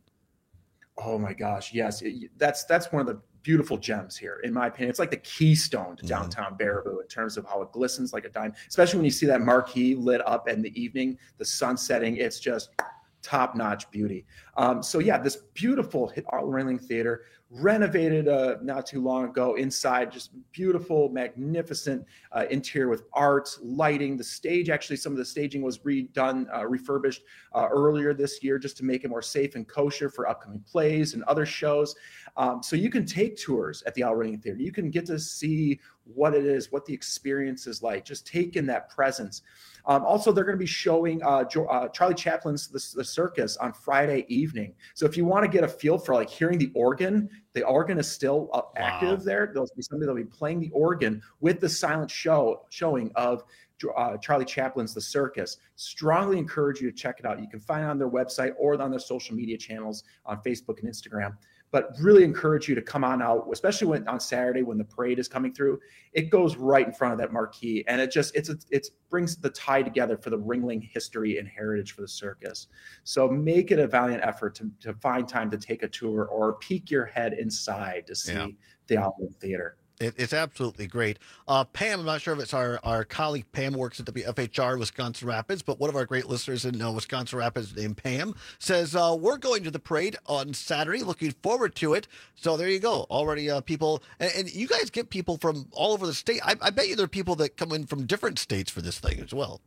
Oh my gosh, yes, that's one of the beautiful gems here, in my opinion. It's like the keystone to downtown Baraboo in terms of how it glistens like a diamond, especially when you see that marquee lit up in the evening, the sun setting. It's just top-notch beauty. So yeah, this beautiful Al Ringling Theater, renovated not too long ago inside, just beautiful, magnificent interior with art, lighting. The stage, actually, some of the staging was redone, refurbished earlier this year just to make it more safe and kosher for upcoming plays and other shows. So you can take tours at the Al Ringling Theater. You can get to see what it is, what the experience is like, just take in that presence. Also, they're going to be showing Charlie Chaplin's The Circus on Friday evening. So if you want to get a feel for like hearing the organ is still active there. There'll be somebody that'll be playing the organ with the silent showing of Charlie Chaplin's The Circus. Strongly encourage you to check it out. You can find it on their website or on their social media channels on Facebook and Instagram. But really encourage you to come on out, especially on Saturday when the parade is coming through. It goes right in front of that marquee, and it brings the tie together for the Ringling history and heritage for the circus. So make it a valiant effort to find time to take a tour or peek your head inside to see the Al Ringling Theater. It's absolutely great. Pam, I'm not sure if it's our colleague Pam works at WFHR Wisconsin Rapids, but one of our great listeners in Wisconsin Rapids named Pam says, we're going to the parade on Saturday, looking forward to it. So there you go. Already people, and you guys get people from all over the state. I bet you there are people that come in from different states for this thing as well.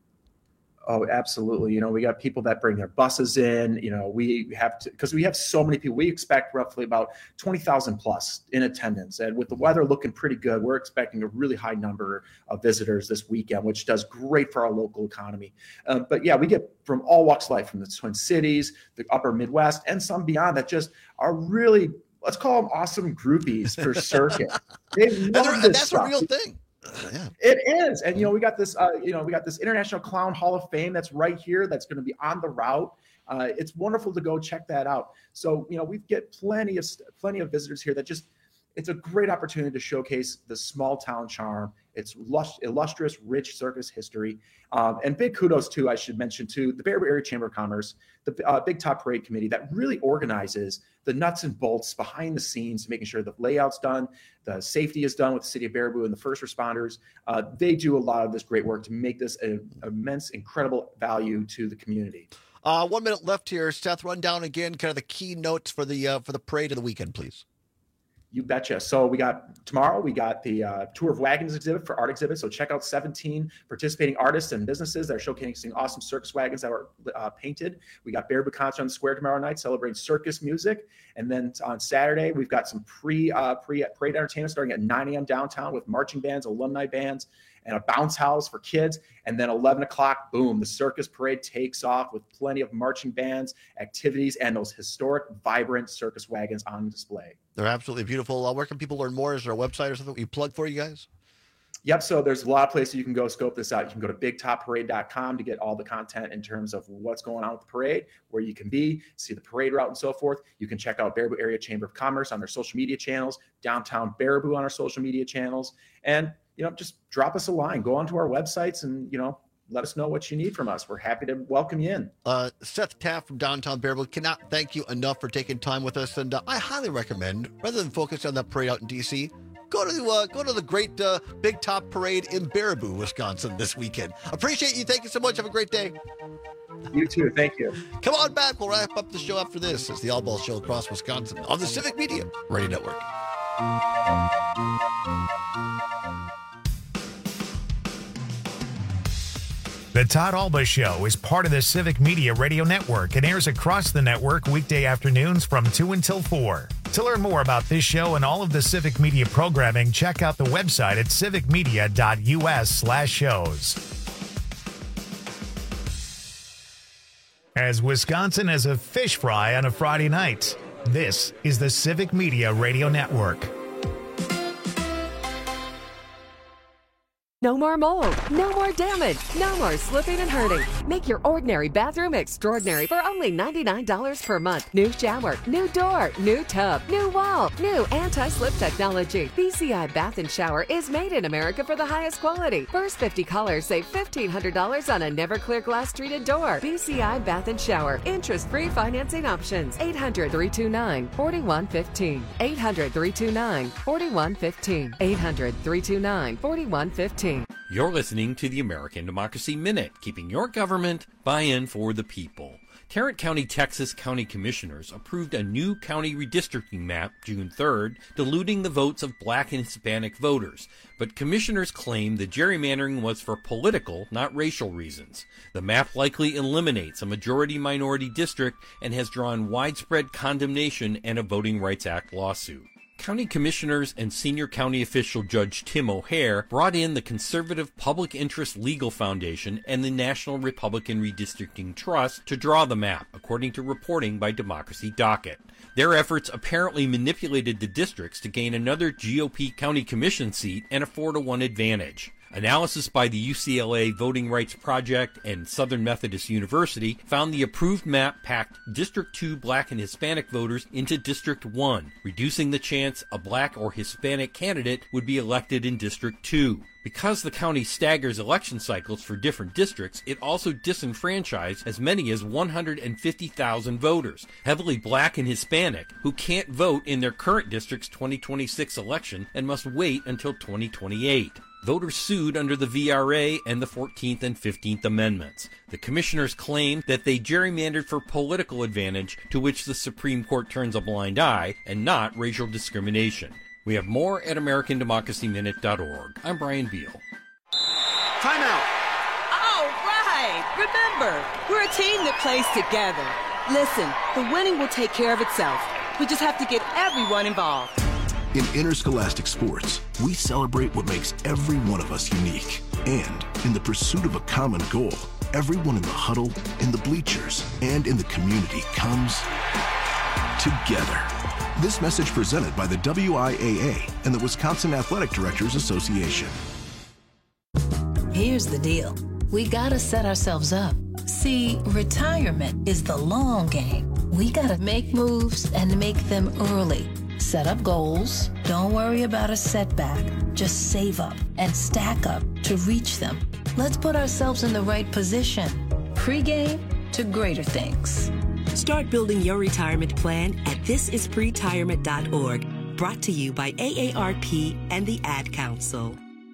Oh, absolutely. We got people that bring their buses in. We have to, because we have so many people. We expect roughly about 20,000 plus in attendance. And with the weather looking pretty good, we're expecting a really high number of visitors this weekend, which does great for our local economy. But yeah, we get from all walks of life, from the Twin Cities, the upper Midwest, and some beyond that just are really, let's call them awesome groupies for circus. They love this stuff. A real thing. Yeah. It is. And, we got this, we got this International Clown Hall of Fame that's right here. That's going to be on the route. It's wonderful to go check that out. So, we get plenty of visitors here that it's a great opportunity to showcase the small town charm. It's illustrious, rich circus history. And big kudos to, I should mention too, the Baraboo Area Chamber of Commerce, the Big Top Parade Committee that really organizes the nuts and bolts behind the scenes, making sure the layout's done, the safety is done with the city of Baraboo and the first responders. They do a lot of this great work to make this an immense, incredible value to the community. 1 minute left here. Seth, run down again kind of the key notes for the parade of the weekend, please. You betcha. So tomorrow we got the Tour of Wagons exhibit for art exhibit. So check out 17 participating artists and businesses that are showcasing awesome circus wagons that were painted. We got Baraboo Concert on the Square tomorrow night celebrating circus music. And then on Saturday, we've got some parade entertainment starting at 9 a.m. downtown with marching bands, alumni bands, and a bounce house for kids. And then 11 o'clock, boom, the circus parade takes off with plenty of marching bands, activities, and those historic, vibrant circus wagons on display. They're absolutely beautiful. Where can people learn more? Is there a website or something you plug for you guys? Yep. So there's a lot of places you can go scope this out. You can go to bigtopparade.com to get all the content in terms of what's going on with the parade, where you can be, see the parade route and so forth. You can check out Baraboo Area Chamber of Commerce on their social media channels, Downtown Baraboo on our social media channels. And, just drop us a line, go onto our websites and, let us know what you need from us. We're happy to welcome you in. Seth Taft from Downtown Baraboo, cannot thank you enough for taking time with us. And I highly recommend, rather than focus on that parade out in D.C., go to the great Big Top Parade in Baraboo, Wisconsin this weekend. Appreciate you. Thank you so much. Have a great day. You too. Thank you. Come on back. We'll wrap up the show after this. It's the All Ball Show across Wisconsin on the Civic Media Radio Network. The Todd Alba Show is part of the Civic Media Radio Network and airs across the network weekday afternoons from 2 until 4. To learn more about this show and all of the Civic Media programming, check out the website at civicmedia.us/shows. As Wisconsin has a fish fry on a Friday night, this is the Civic Media Radio Network. No more mold, no more damage, no more slipping and hurting. Make your ordinary bathroom extraordinary for only $99 per month. New shower, new door, new tub, new wall, new anti-slip technology. BCI Bath and Shower is made in America for the highest quality. First 50 callers save $1,500 on a Never-Clear glass treated door. BCI Bath and Shower. Interest-free financing options. 800-329-4115. 800-329-4115. 800-329-4115. You're listening to the American Democracy Minute, keeping your government buy-in for the people. Tarrant County, Texas County Commissioners approved a new county redistricting map June 3rd, diluting the votes of black and Hispanic voters. But commissioners claim the gerrymandering was for political, not racial reasons. The map likely eliminates a majority-minority district and has drawn widespread condemnation and a Voting Rights Act lawsuit. County commissioners and senior county official Judge Tim O'Hare brought in the conservative Public Interest Legal Foundation and the National Republican Redistricting Trust to draw the map, according to reporting by Democracy Docket. Their efforts apparently manipulated the districts to gain another GOP county commission seat and a 4-to-1 advantage. Analysis by the UCLA Voting Rights Project and Southern Methodist University found the approved map packed District 2 black and Hispanic voters into District 1, reducing the chance a black or Hispanic candidate would be elected in District 2. Because the county staggers election cycles for different districts, it also disenfranchised as many as 150,000 voters, heavily black and Hispanic, who can't vote in their current district's 2026 election and must wait until 2028. Voters sued under the VRA and the 14th and 15th Amendments. The commissioners claim that they gerrymandered for political advantage, to which the Supreme Court turns a blind eye, and not racial discrimination. We have more at AmericanDemocracyMinute.org. I'm Brian Beal. Timeout. All right. Remember, we're a team that plays together. Listen, the winning will take care of itself. We just have to get everyone involved. In interscholastic sports, we celebrate what makes every one of us unique. And in the pursuit of a common goal, everyone in the huddle, in the bleachers, and in the community comes together. This message presented by the WIAA and the Wisconsin Athletic Directors Association. Here's the deal. We gotta set ourselves up. See, retirement is the long game. We gotta make moves and make them early. Set up goals. Don't worry about a setback. Just save up and stack up to reach them. Let's put ourselves in the right position. Pre-game to greater things. Start building your retirement plan at thisispretirement.org. Brought to you by AARP and the Ad Council.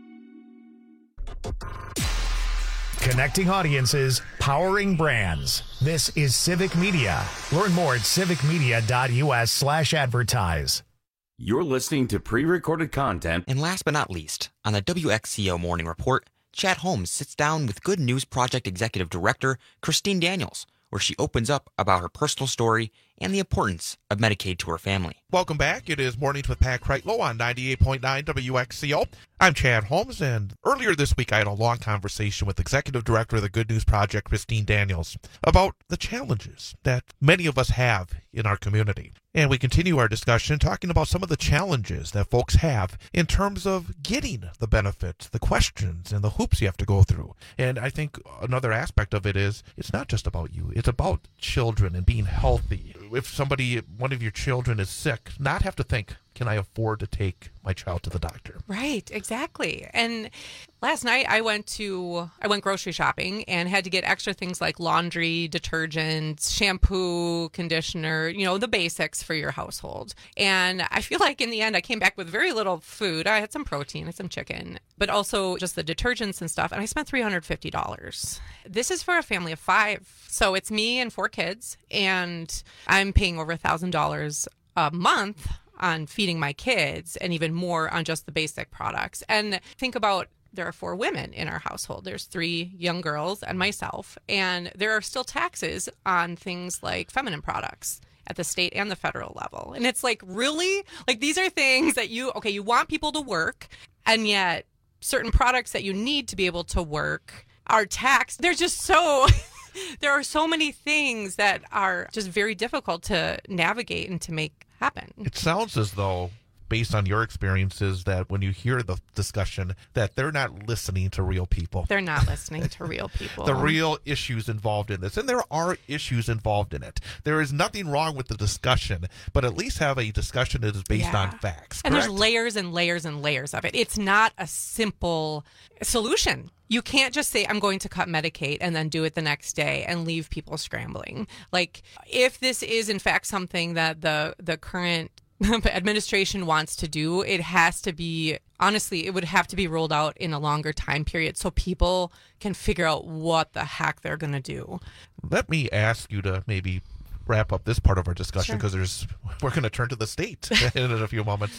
Connecting audiences, powering brands. This is Civic Media. Learn more at civicmedia.us/advertise. You're listening to pre-recorded content. And last but not least, on the WXCO Morning Report, Chad Holmes sits down with Good News Project Executive Director Christine Daniels, where she opens up about her personal story and the importance of Medicaid to her family. Welcome back. It is Mornings with Pat Kreitlow on 98.9 WXCO. I'm Chad Holmes, and earlier this week I had a long conversation with Executive Director of the Good News Project, Christine Daniels, about the challenges that many of us have in our community. And we continue our discussion talking about some of the challenges that folks have in terms of getting the benefits, the questions, and the hoops you have to go through. And I think another aspect of it is it's not just about you. It's about children and being healthy. If one of your children is sick, not have to think, can I afford to take my child to the doctor? Right, exactly. And last night I went grocery shopping and had to get extra things like laundry, detergent, shampoo, conditioner, the basics for your household. And I feel like in the end I came back with very little food. I had some protein and some chicken, but also just the detergents and stuff. And I spent $350. This is for a family of 5. So it's me and 4 kids, and I'm paying over $1,000 a month on feeding my kids and even more on just the basic products. And think about, there are 4 women in our household. There's 3 young girls and myself. And there are still taxes on things like feminine products at the state and the federal level. And it's like, really? Like, these are things that you want people to work, and yet certain products that you need to be able to work are taxed. There's just so... there are so many things that are just very difficult to navigate and to make happen. It sounds as though, based on your experiences, that when you hear the discussion, that they're not listening to real people. They're not listening to real people. The real issues involved in this. And there are issues involved in it. There is nothing wrong with the discussion, but at least have a discussion that is based on facts. And correct? there's layers and layers and layers of it. It's not a simple solution. You can't just say, I'm going to cut Medicaid and then do it the next day and leave people scrambling. Like, if this is in fact something that the current administration wants to do, it has to be, honestly, it would have to be rolled out in a longer time period so people can figure out what the heck they're going to do. Let me ask you to maybe wrap up this part of our discussion, because we're going to turn to the state in a few moments.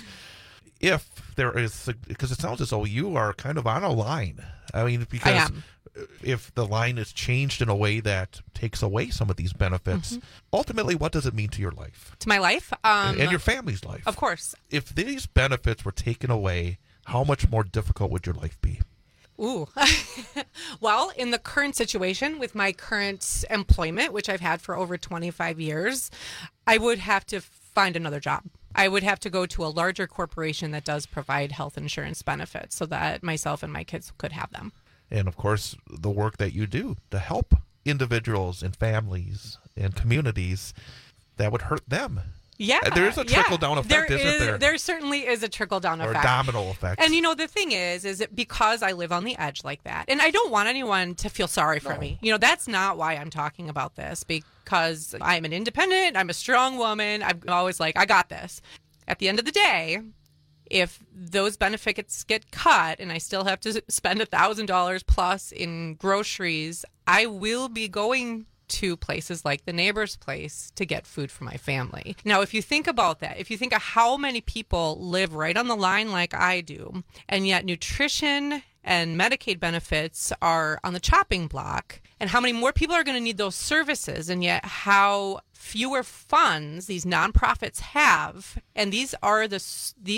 If there is, because it sounds as though you are kind of on a line. I mean, because if the line is changed in a way that takes away some of these benefits, ultimately, what does it mean to your life? To my life? And your family's life. Of course. If these benefits were taken away, how much more difficult would your life be? Ooh. Well, in the current situation with my current employment, which I've had for over 25 years, I would have to find another job. I would have to go to a larger corporation that does provide health insurance benefits so that myself and my kids could have them. And, of course, the work that you do to help individuals and families and communities, that would hurt them. Yeah. There's a trickle-down effect, isn't there? There certainly is a trickle-down effect. Or a domino effect. And, the thing is it because I live on the edge like that, and I don't want anyone to feel sorry for me. That's not why I'm talking about this, because I'm an independent, I'm a strong woman. I'm always like, I got this. At the end of the day, if those benefits get cut and I still have to spend $1,000 plus in groceries, I will be going to places like the neighbor's place to get food for my family. Now, if you think about that, if you think of how many people live right on the line like I do, and yet nutrition and Medicaid benefits are on the chopping block, and how many more people are going to need those services, and yet how fewer funds these nonprofits have, and these are the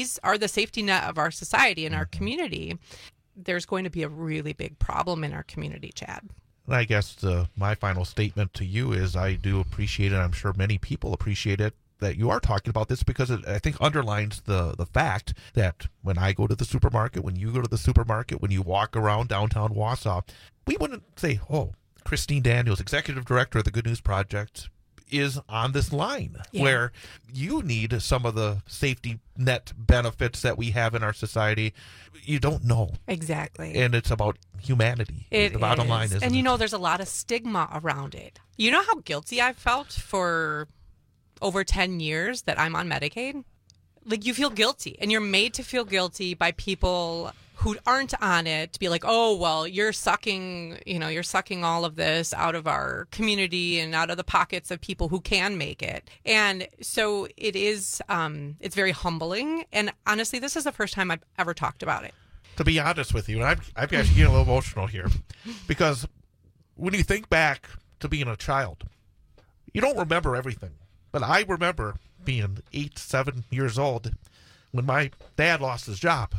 safety net of our society and our community, there's going to be a really big problem in our community, Chad. I guess my final statement to you is I do appreciate it. I'm sure many people appreciate it that you are talking about this, because it, I think, underlines the fact that when I go to the supermarket, when you go to the supermarket, when you walk around downtown Wausau, we wouldn't say, oh, Christine Daniels, Executive Director of the Good News Project, is on this line where you need some of the safety net benefits that we have in our society. You don't know. Exactly. And it's about humanity. The bottom line is. And there's a lot of stigma around it. You know how guilty I've felt for over 10 years that I'm on Medicaid? Like, you feel guilty, and you're made to feel guilty by people who aren't on it to be like, oh, well, you're sucking all of this out of our community and out of the pockets of people who can make it. And so it is, it's very humbling. And honestly, this is the first time I've ever talked about it. To be honest with you, and I'm actually getting a little emotional here, because when you think back to being a child, you don't remember everything. But I remember being 8, 7 years old when my dad lost his job.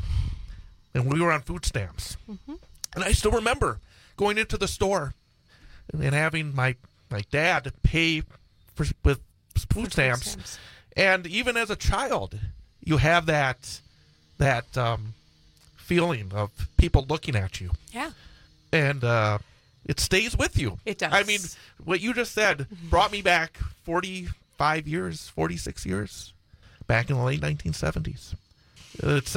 And we were on food stamps. And I still remember going into the store and having my dad pay with food stamps. And even as a child, you have that feeling of people looking at you. Yeah. And it stays with you. It does. I mean, what you just said brought me back 45 years, 46 years, back in the late 1970s. It's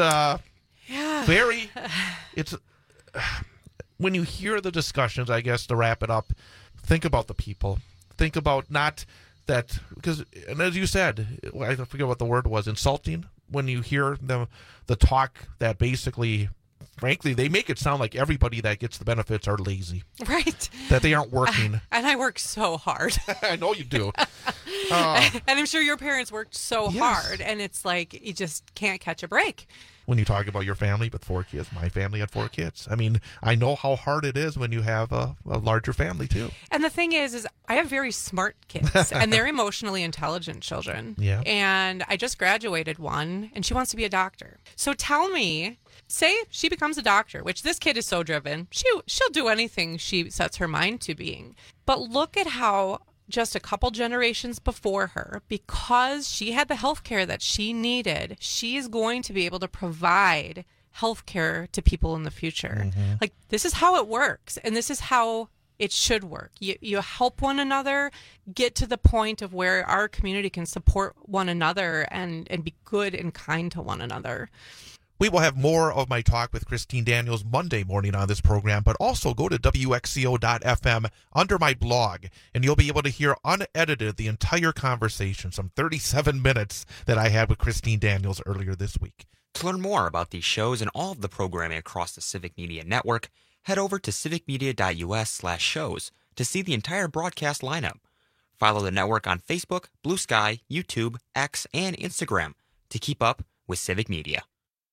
when you hear the discussions, I guess, to wrap it up, think about the people. Think about not that, because, and as you said, I forget what the word was, insulting, when you hear the talk that basically frankly, they make it sound like everybody that gets the benefits are lazy. Right. That they aren't working. And I work so hard. I know you do. And I'm sure your parents worked so hard, and it's like you just can't catch a break. When you talk about your family with 4 kids, my family had 4 kids. I mean, I know how hard it is when you have a larger family, too. And the thing is I have very smart kids, and they're emotionally intelligent children. Yeah. And I just graduated one, and she wants to be a doctor. So tell me, say she becomes a doctor, which this kid is so driven. She'll do anything she sets her mind to being. But look at how just a couple generations before her, because she had the health care that she needed, she's going to be able to provide health care to people in the future. Mm-hmm. Like, this is how it works, and this is how it should work. You help one another get to the point of where our community can support one another and be good and kind to one another. We will have more of my talk with Christine Daniels Monday morning on this program, but also go to WXCO.FM under my blog, and you'll be able to hear unedited the entire conversation, some 37 minutes that I had with Christine Daniels earlier this week. To learn more about these shows and all of the programming across the Civic Media Network, head over to civicmedia.us/shows to see the entire broadcast lineup. Follow the network on Facebook, Blue Sky, YouTube, X, and Instagram to keep up with Civic Media.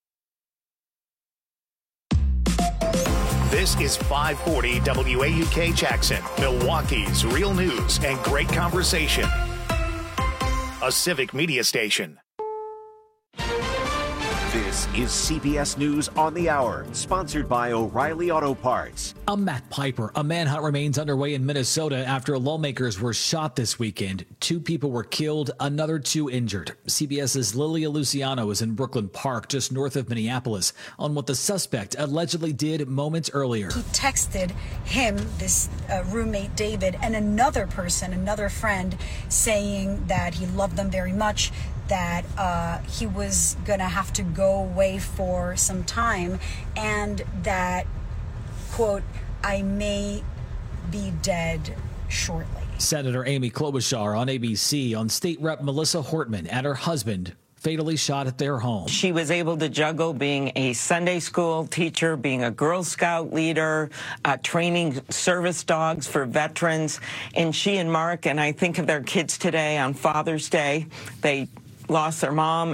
This is 540 WAUK Jackson, Milwaukee's real news and great conversation. A Civic Media station. This is CBS News on the Hour, sponsored by O'Reilly Auto Parts. I'm Matt Piper. A manhunt remains underway in Minnesota after lawmakers were shot this weekend. 2 people were killed, another 2 injured. CBS's Lilia Luciano is in Brooklyn Park, just north of Minneapolis, on what the suspect allegedly did moments earlier. He texted him, this roommate David, and another person, another friend, saying that he loved them very much, that he was going to have to go away for some time, and that, quote, I may be dead shortly. Senator Amy Klobuchar on ABC on State Rep Melissa Hortman and her husband fatally shot at their home. She was able to juggle being a Sunday school teacher, being a Girl Scout leader, training service dogs for veterans. And she and Mark, and I think of their kids today on Father's Day, they lost their mom